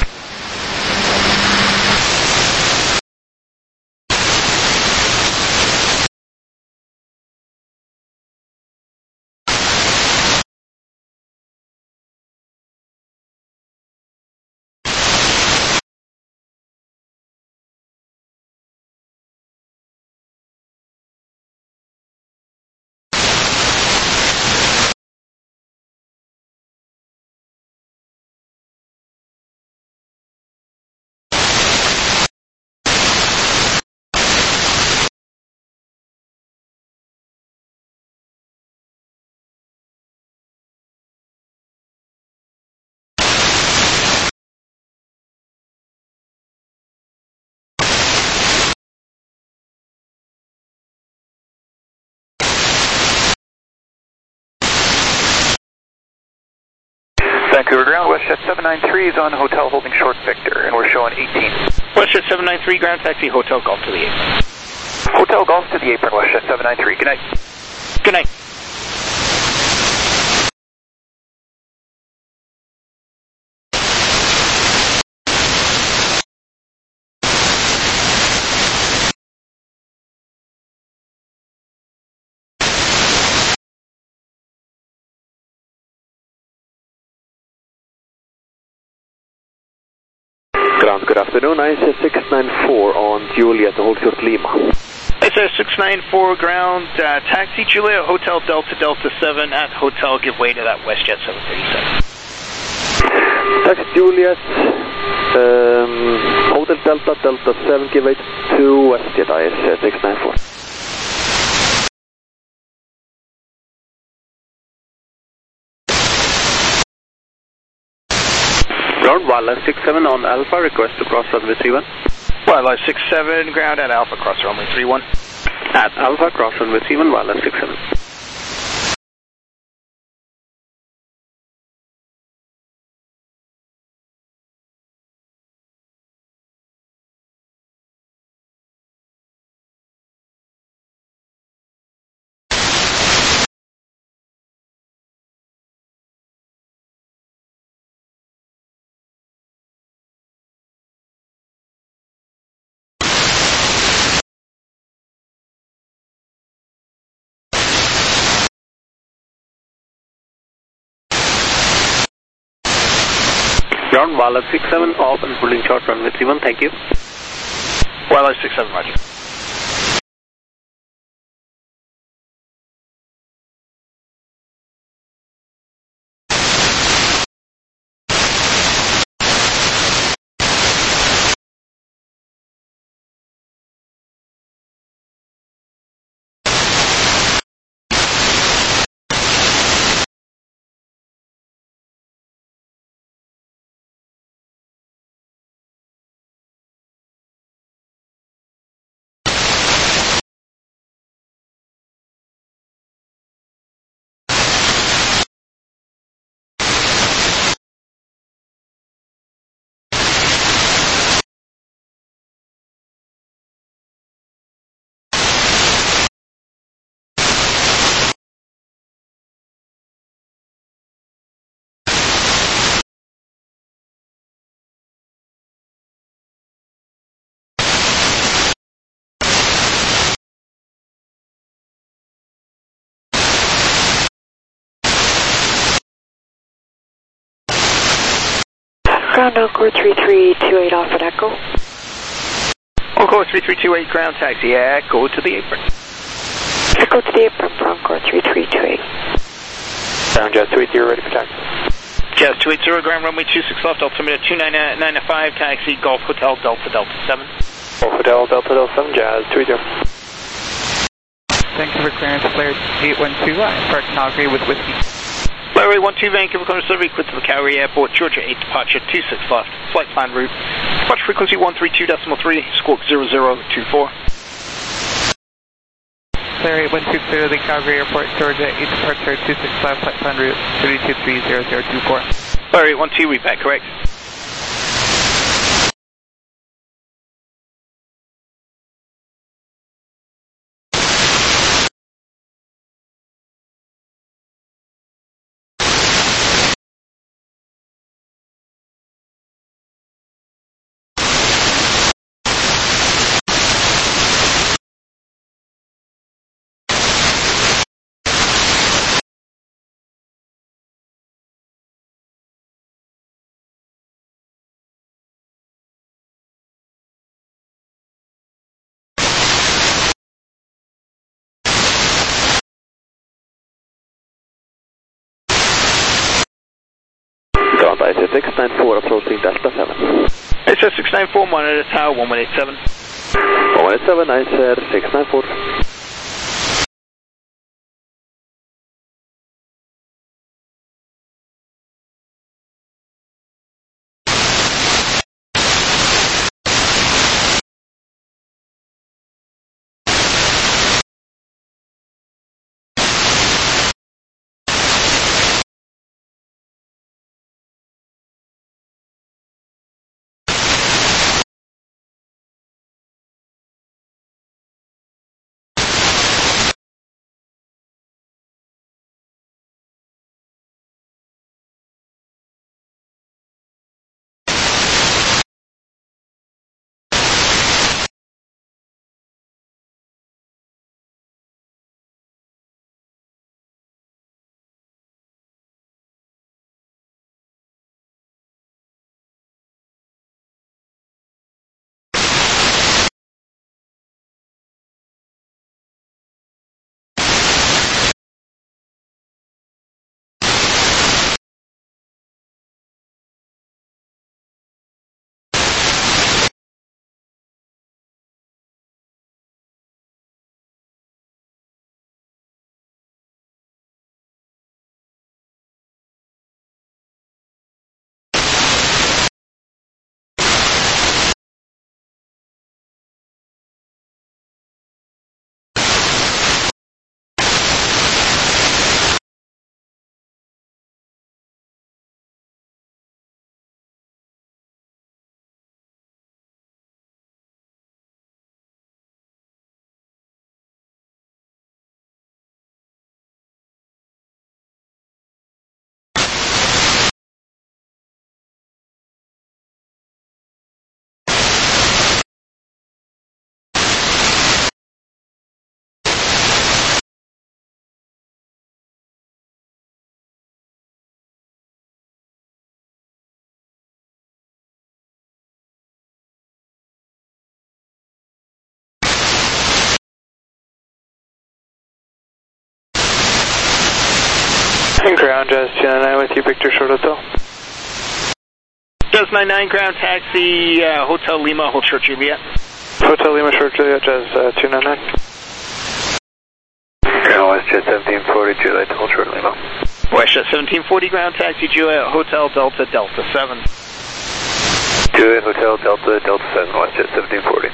Vancouver ground, WestJet seven nine three is on hotel holding short Victor, and we're showing eighteen. WestJet seven nine three, ground taxi, hotel golf to the apron. Hotel golf to the apron, WestJet seven nine three, good night. Good night. Ground, good afternoon. I S S six nine four on Juliet, hold short Lima. I S S six nine four, ground, uh, taxi Juliet, Hotel Delta Delta seven at hotel, give way to that WestJet seven thirty-seven. Taxi Juliet, um, Hotel Delta Delta seven, give way to WestJet I S S six nine four. Ground, Wildlife six seven on Alpha, request to cross runway three one. Wildlife six seven, ground at Alpha, cross runway three one. At Alpha, cross runway three one, Wildlife six seven. Ground, Wireless six seven off and holding short runway three one, thank you. Wireless six seven, roger. Ground Encore three three two eight off at Echo. Encore three three two eight, ground taxi, Echo to the apron. Echo to the apron for Encore three three two eight. Ground Jet two eight zero, ready for taxi. Jazz two eight zero, ground runway two six left, altimeter two nine nine five, taxi, Golf Hotel, Delta Delta seven. Golf Hotel, Delta Delta seven, Jazz two eight zero. Vancouver clearance, flared eight one two, Park Calgary with Whiskey. Flyway one two, Vancouver Clearance Delivery, quit to the Calgary Airport, Georgia eight, departure two six left, flight plan route, departure frequency one three two point three, squawk zero zero two four. Flyer eight one two, clear to the Calgary Airport, Georgia eight, departure two six left, flight plan route three two three zero zero two four. Flyer eight one two, read back, correct. Ground I S S six nine four, approaching Delta seven. S S six nine four, monitor tower one one eight seven. one one eight seven, I said six nine four. Ground Jazz two ninety-nine with you, Victor Short Hotel. Jazz ninety-nine, ground taxi, uh, Hotel Lima, hold short Juliet. Hotel Lima, short Juliet, Jazz uh, two ninety-nine. Ground WestJet seventeen forty, Juliet, hold short Lima. WestJet seventeen forty, ground taxi, Juliet, Hotel Delta, Delta seven. Juliet, Hotel Delta, Delta seven, WestJet seventeen forty.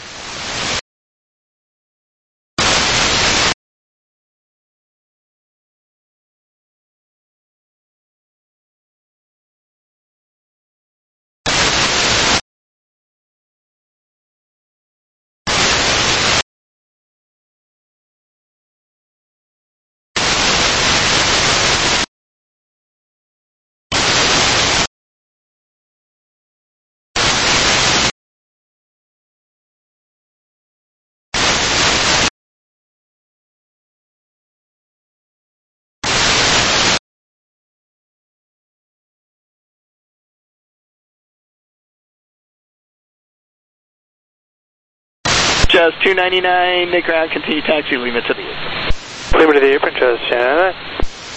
Jazz two ninety-nine, the ground, continue taxi, Lima to the apron. Lima to the apron, Jazz two ninety-nine.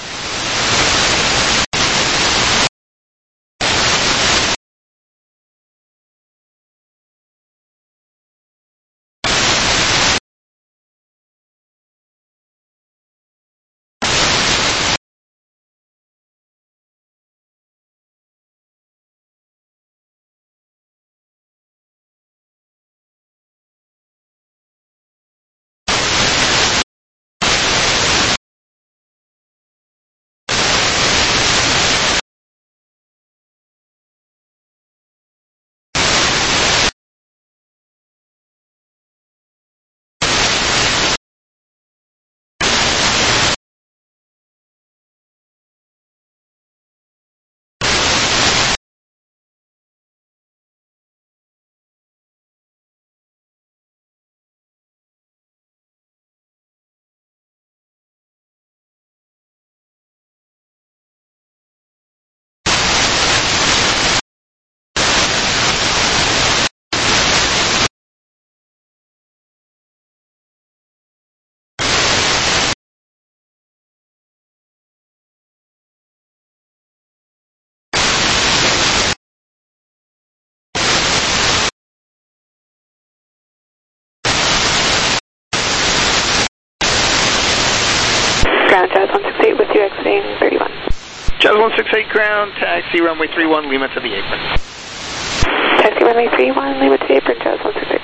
Ground Jazz one sixty-eight with you exiting thirty-one. Jazz one sixty-eight, ground, taxi, runway three one, Lima to the apron. Taxi runway three one, Lima to the apron, Jazz one sixty-eight.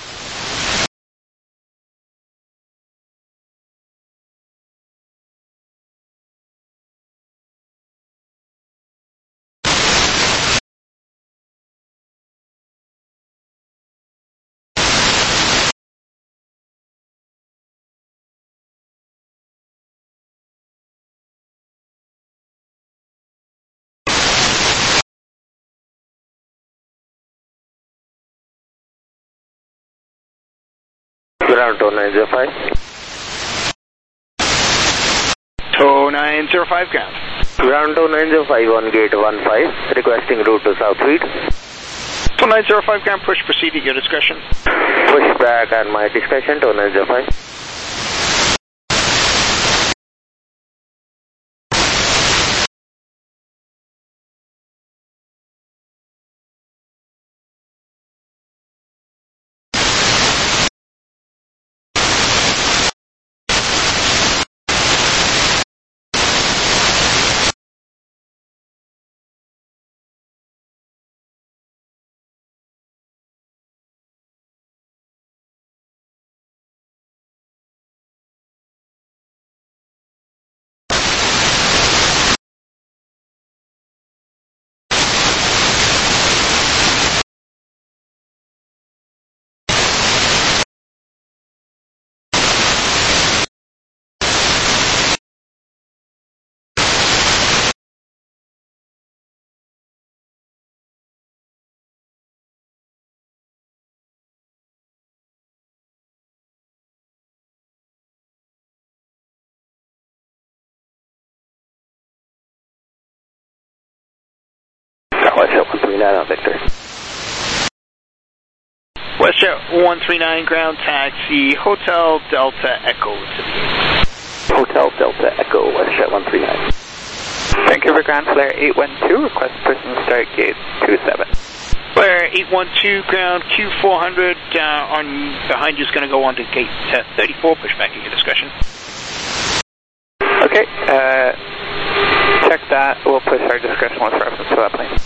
Ground two nine zero five. two nine zero five, ground. Ground two nine zero five on gate one five, requesting route to Southfield. two nine zero five, ground, push, proceed at your discretion. Push back at my discretion, two nine zero five. WestJet one three nine on Victor. WestJet one three nine, ground, taxi, Hotel Delta Echo to the apron. Hotel Delta Echo, WestJet one three nine. Vancouver Ground Flare eight one two, request personal start gate two seven. Flare eight one two, ground Q four hundred, uh, on behind you is going to go on to gate uh, thirty-four, push back at your discretion. Okay, uh, check that, we'll push our discretion with reference to that plane.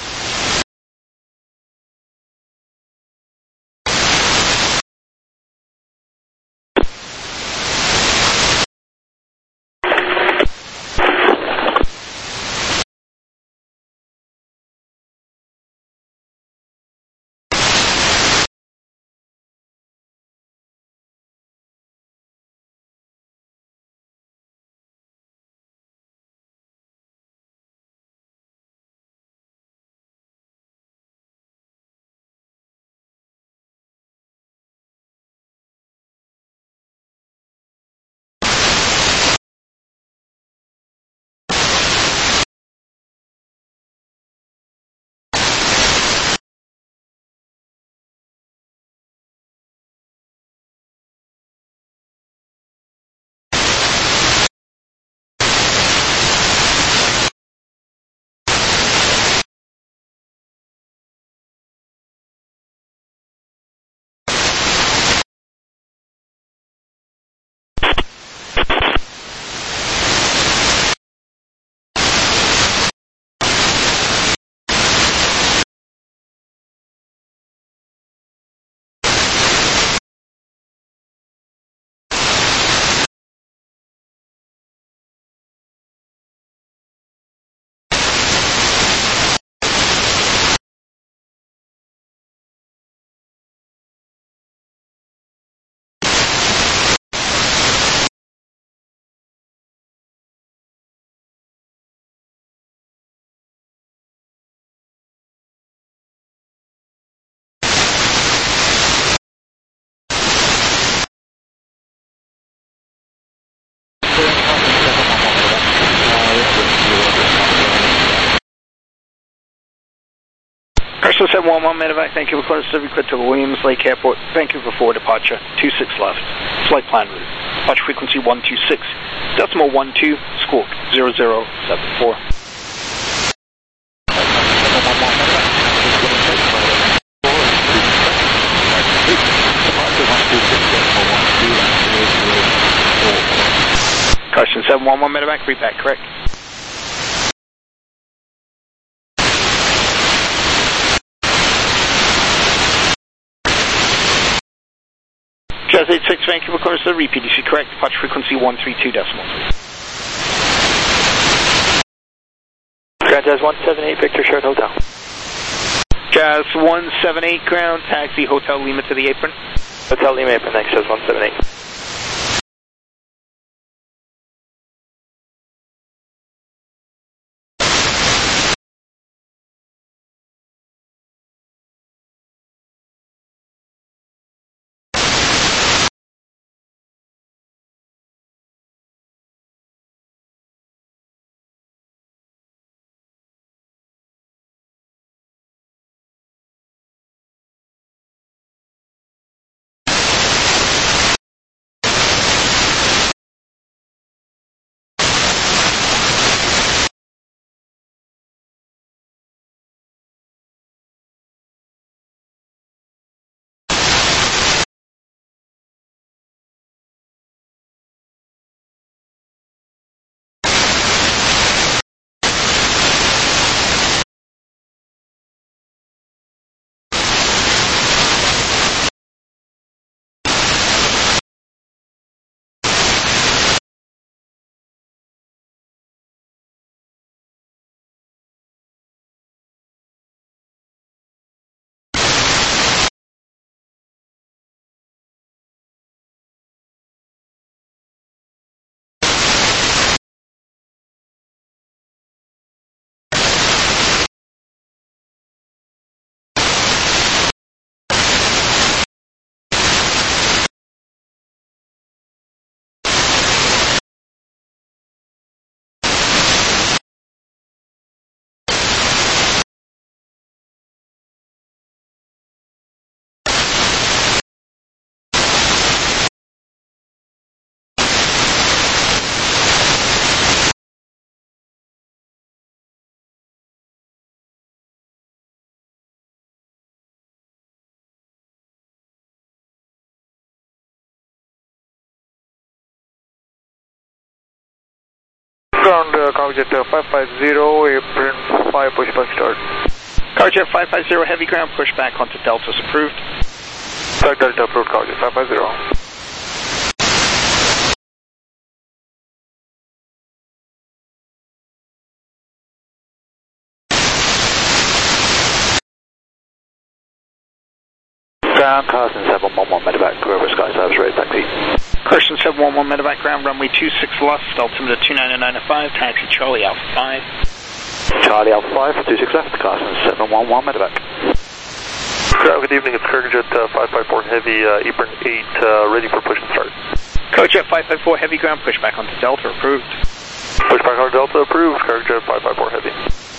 Crystal seven one one, medevac, Vancouver Close, Civic to Williams Lake Airport, Vancouver four departure, two six left, flight plan route, departure frequency one two six, decimal one two, squawk zero zero seven four. Caution seven one one, medevac, repack, correct. Jazz eight six, Vancouver Close, repeat, P D C correct, departure frequency one three two decimal three. Ground Jazz one seven eight, Victor Short Hotel. Jazz one seven eight, ground, taxi Hotel Lima to the apron. Hotel Lima apron, thanks, Jazz one seven eight. Ground, uh, Cargojet uh, five five zero, apron five, pushback start. Cargojet five five zero, heavy ground, pushback onto Delta's approved. Flight Delta approved, Cargojet five five zero. Ground, Carson seven one one, medevac, Grover Sky Service, raised taxi. Carson seven one one, medevac, ground, runway two six left, altimeter two nine nine five, taxi Charlie Alpha five. Charlie Alpha five, two six left, Carson seven one one, medevac. Ground, good evening, it's Cargojet uh, five five four Heavy, uh, apron eight, uh, ready for push and start. Cargojet five five four, heavy ground, pushback onto Delta, approved. Pushback on Delta, approved, Cargojet five five four Heavy.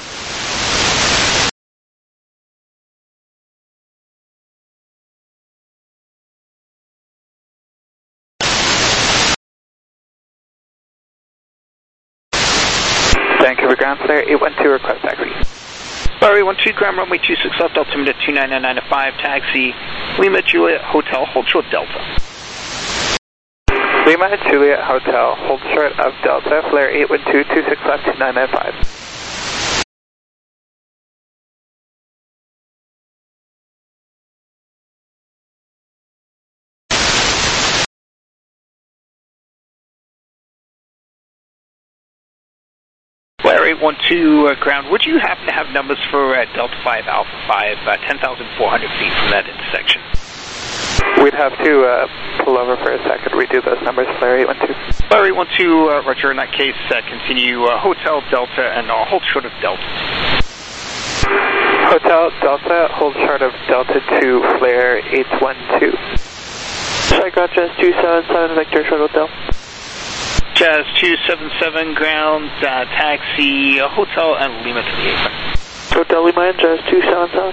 Vancouver ground clear, eight one two, request taxi. Barry one two, ground runway two six left, altimeter two nine nine five, taxi Lima Juliet Hotel, hold short Delta. Lima Juliet Hotel, hold short of Delta, flare eight one two, two six left, two nine nine five. Flare eight one two, uh, ground, would you happen to have numbers for uh, Delta five Alpha five, uh, ten thousand four hundred feet from that intersection? We'd have to uh, pull over for a second, redo those numbers, flare eight one two. Flare eight one two, uh, Roger, in that case, uh, continue uh, Hotel Delta and uh, hold short of Delta. Hotel Delta, hold short of Delta two, flare eight one two. Strike Jazz two seven seven, Victor, short Hotel. Jazz two seven seven, ground, uh, taxi, uh, Hotel and Lima to the apron. Hotel Lima and Jazz two seven seven.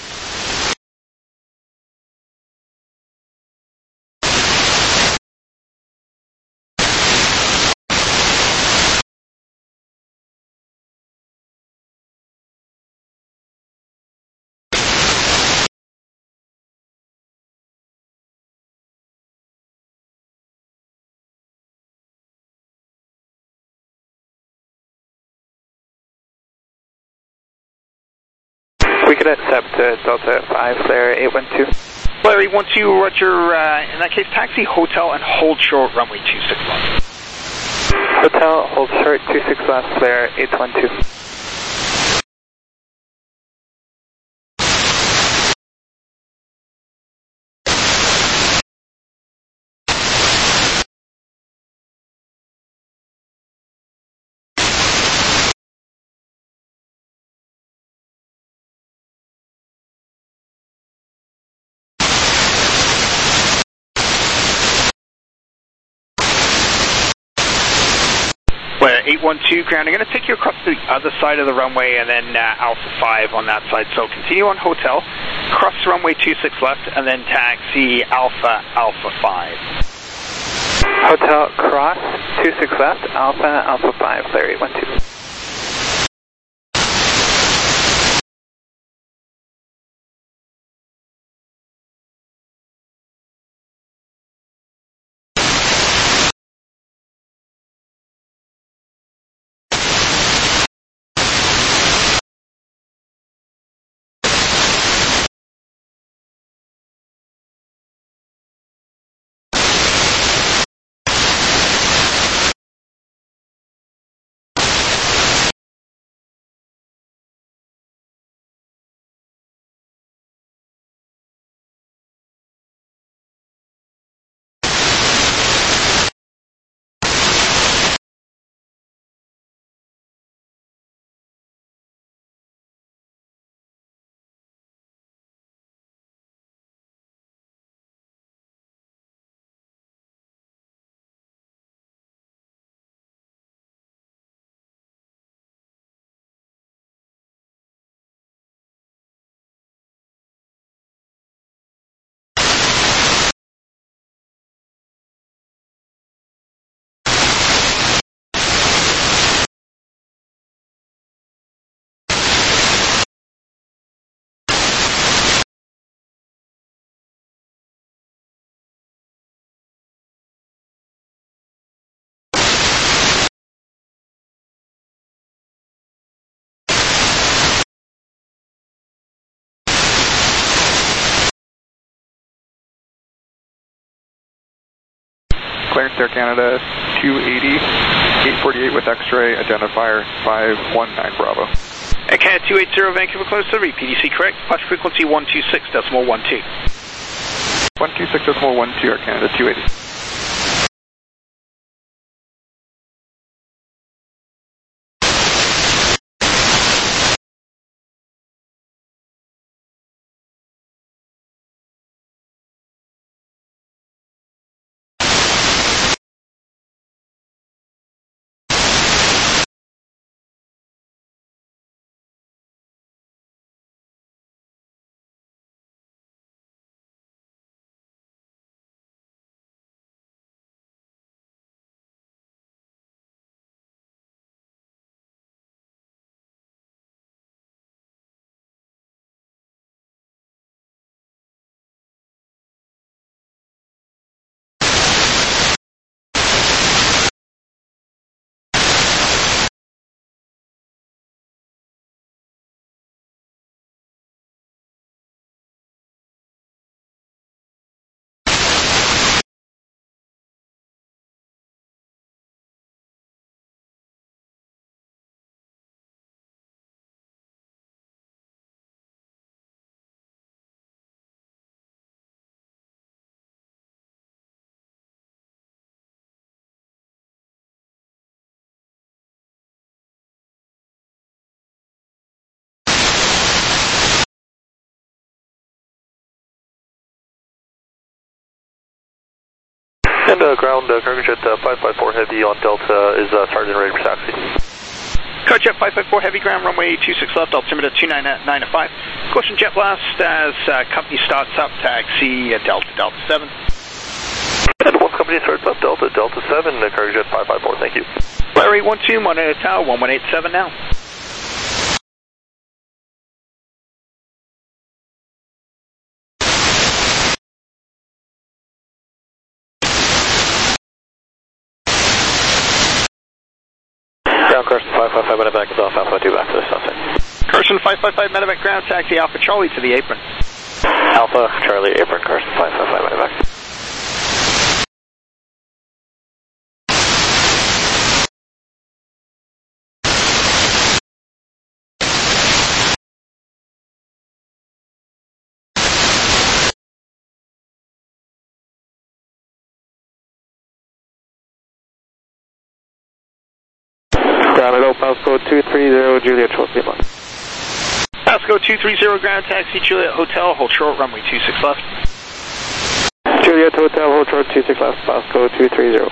We could accept uh, Delta five, flare eight one two. Flare eight one two, Roger, uh, in that case, taxi, Hotel, and hold short, runway two six left. Hotel, hold short, two six left, flare eight one two. eight one two, ground. I'm going to take you across to the other side of the runway and then uh, Alpha five on that side. So continue on Hotel, cross runway two six left, and then taxi Alpha Alpha five. Hotel cross two six left, Alpha Alpha five, flare eight one two. Clearance Air Canada two eighty, eight forty-eight with X-ray, identifier five one nine Bravo. Air Canada two eighty, Vancouver close delivery, P D C correct, departure frequency one two six decimal one two. one two six decimal one two, Air Canada two eighty. And uh, ground, uh, cargo jet uh, five five four Heavy on Delta is uh, starting ready for taxi. Cargo jet five five four Heavy, ground runway two six left, altimeter two nine nine five. Caution jet blast as uh, company starts up, taxi uh, Delta Delta seven. And one company starts up, Delta Delta seven, uh, cargo jet five five four, thank you. Flare eight one two, Montana Tower, one one eight seven now. Carson five five five, medevac is off, Alpha two back to the south side. Carson five five five, medevac ground, taxi Alpha Charlie to the apron. Alpha Charlie apron, Carson five five five, medevac. Ground at Pasco two three zero, Juliet Short Lima. Pasco two three zero, ground taxi Juliet Hotel, hold short, runway two six left. Juliet Hotel, hold short, two six left, Pasco two three zero.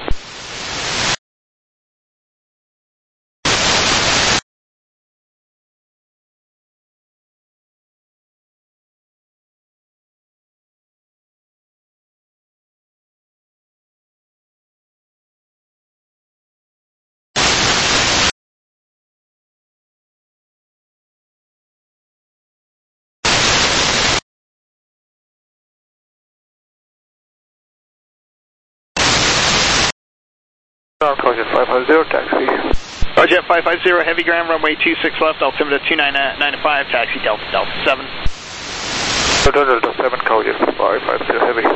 Cargo jet five five zero, taxi. Cargo jet five five zero, heavy ground, runway two six left, altimeter two nine nine five, taxi Delta Delta seven. Delta Delta seven, cargo jet five five zero, heavy.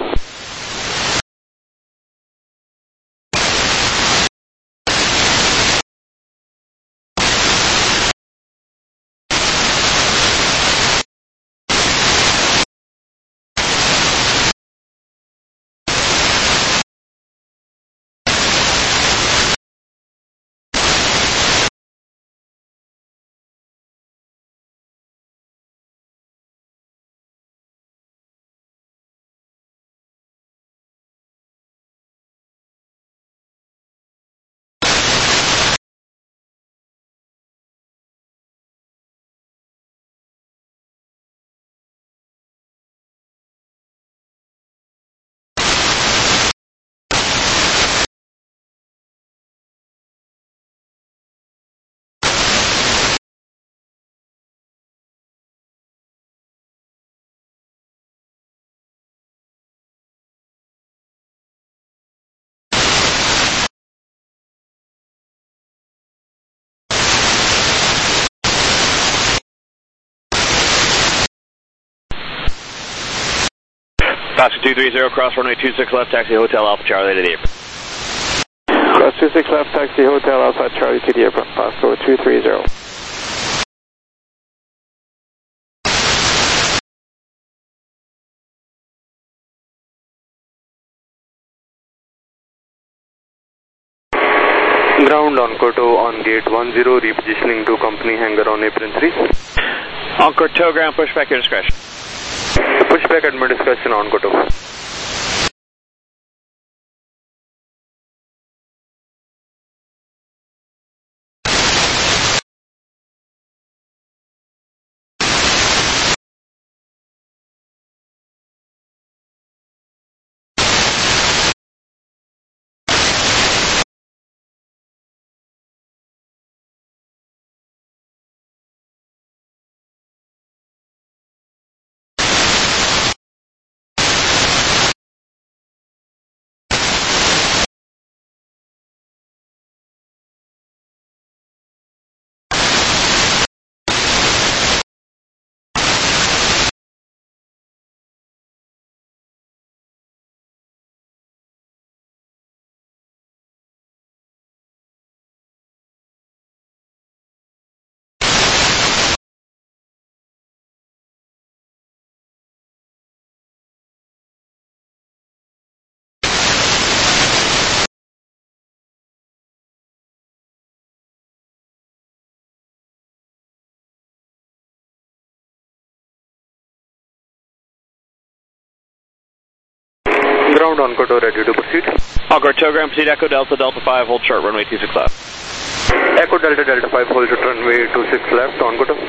Pasco two three zero, cross runway two six left, taxi Hotel Alpha Charlie to the apron. six left, taxi Hotel Alpha Charlie to the airport, Pasco two three zero. Ground Encore two on gate one zero, repositioning to company hangar on apron three. Encore two, ground, push back your discretion. Push back at my discretion, Encore two. Ground Encore two, ready to proceed. Encore two, ground, proceed, Echo Delta, Delta five, hold short, runway two six left. Echo Delta, Delta five, hold short, runway two six left, Encore two.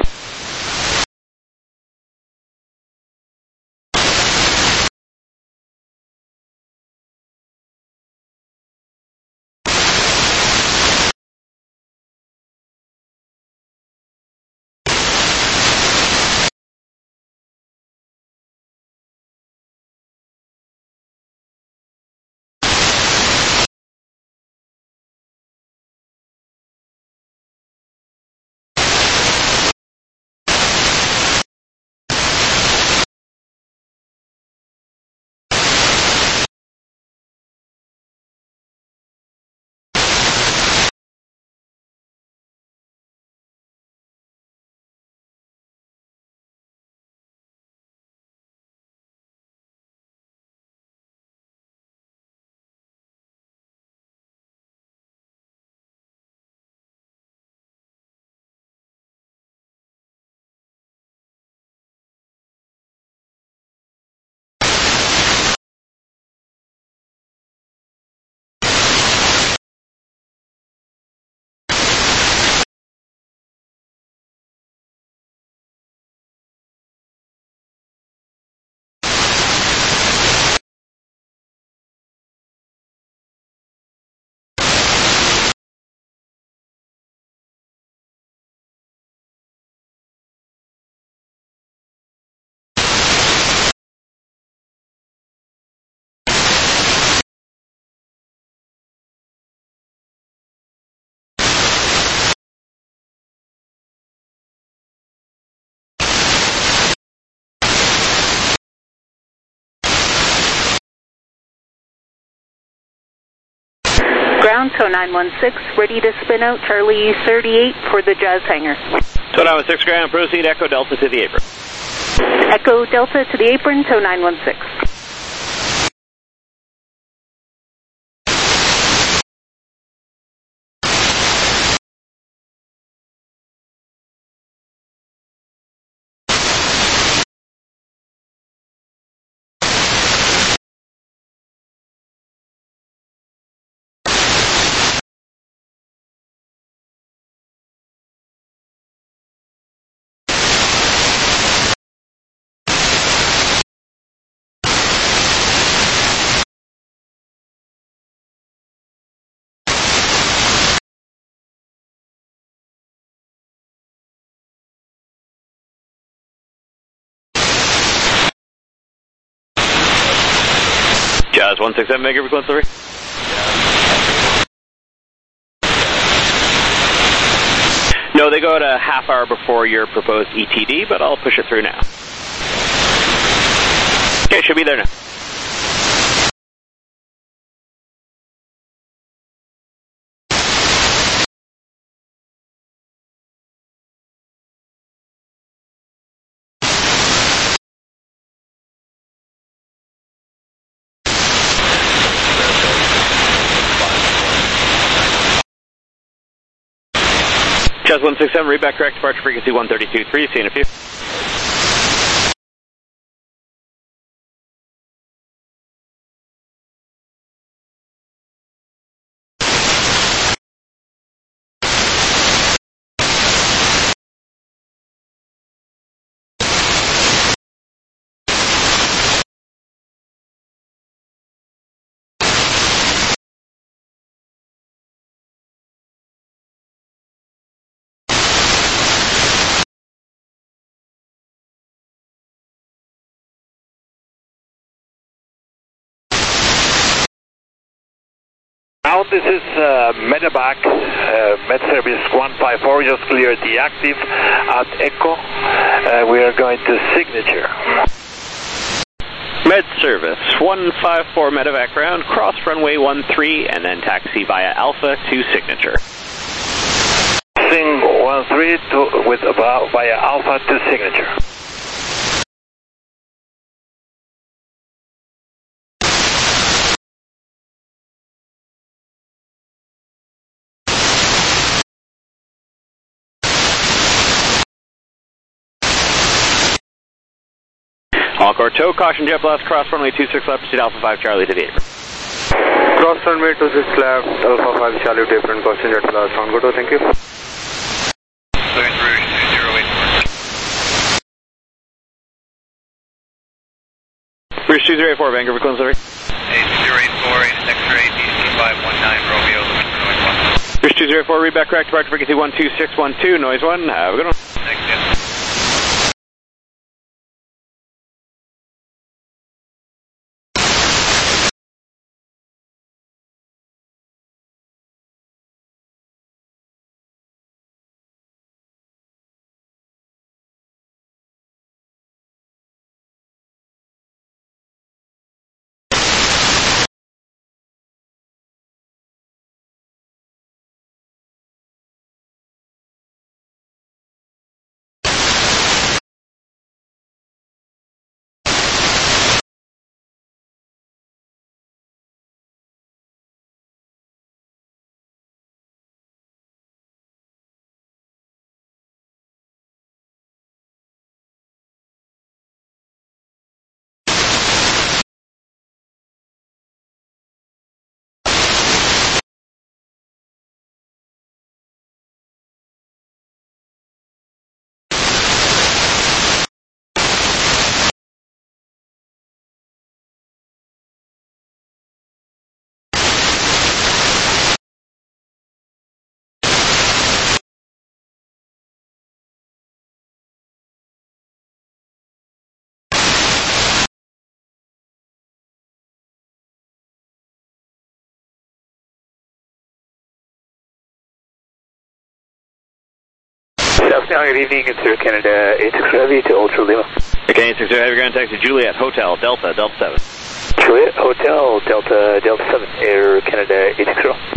Ground, tow nine one six, ready to spin out Charlie thirty-eight for the Jazz hangar. Tow nine one six, ground, proceed, Echo Delta to the apron. Echo Delta to the apron, tow nine one six. Jazz one six seven, Vancouver, clearance delivery. No, they go at a half hour before your proposed E T D, but I'll push it through now. Okay, should be there now. Chaz one six seven, read back correct, departure frequency one thirty-two point three, see you in a few. Now this is uh, Medevac, uh, Med Service one five four, just cleared the active at Echo. Uh, we are going to Signature. Med Service one five four Medevac ground, cross runway one three, and then taxi via Alpha to Signature. Sing one three to, with about via Alpha to Signature. Encore tow, caution jet blast, cross runway two six left, proceed Alpha five Charlie to the apron. Cross runway two six left, Alpha five Charlie to apron, caution jet blast, on go to, thank you. Louis Rouge two zero eight four. Rouge two zero eight four, Vancouver, Queens, Liberty. eight zero eight four, eight X-ray, D C five one nine, Romeo, looking for noise one. Rouge two zero eight four, read back correct, departure frequency one two six one two, noise one, have a good one. Thanks, yes. Good evening, it's Air Canada eight six Heavy to Ultra Lima. Okay, eight six Heavy, ground taxi Juliet, Hotel, Delta, Delta seven. Juliet, Hotel, Delta, Delta seven, Air Canada eight six zero.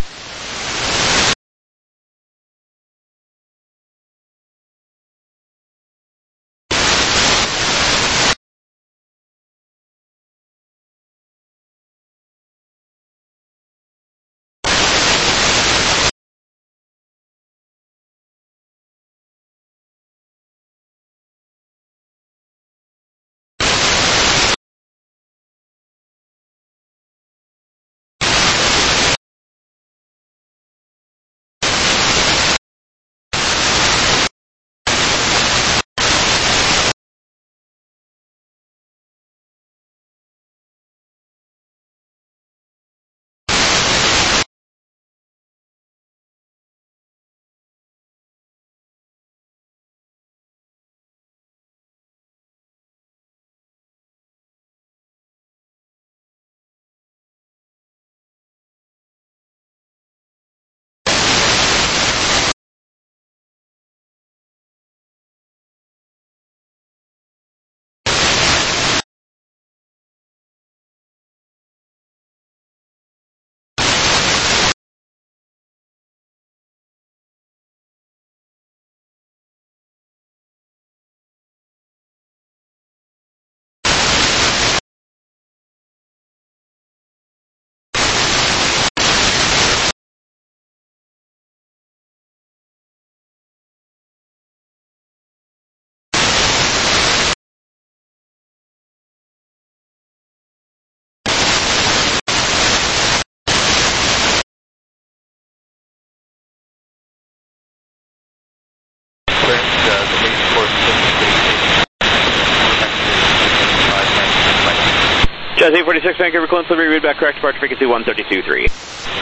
eight forty-six, Vancouver, clearance delivery, read back correct, departure frequency one thirty-two point three.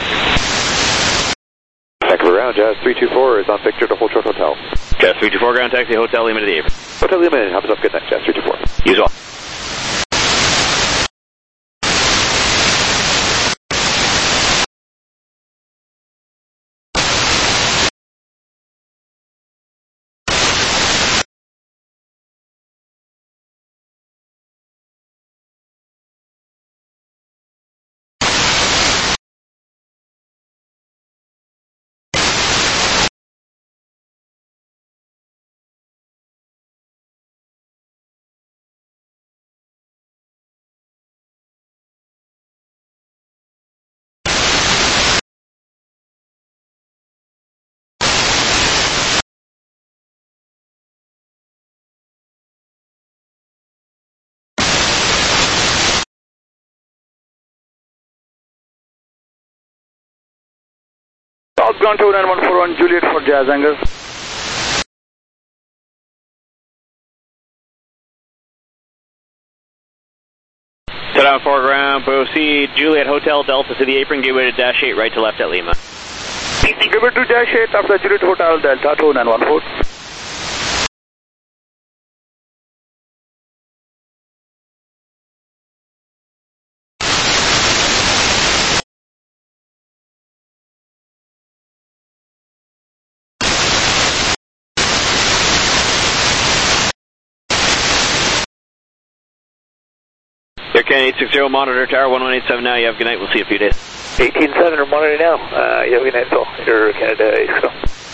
Vancouver ground, Jazz three two four is on Victor to hold short hotel. Jazz three two four, ground taxi, Hotel Lima to the apron. Hotel Lima, have yourself a good night, Jazz three two four. You as well. Southbound two nine one four one Juliet for Jazz Angle. Set on foreground, proceed Juliet Hotel Delta to the apron, gateway to dash eight, right to left at Lima. Gateway to dash eight after Juliet Hotel Delta two nine one four. Air Canada eight sixty, monitor tower one one eight seven now. You have a good night. We'll see you in a few days. eighteen seven, we're monitoring now. Uh, you have a good night, Phil. Air Canada eight sixty.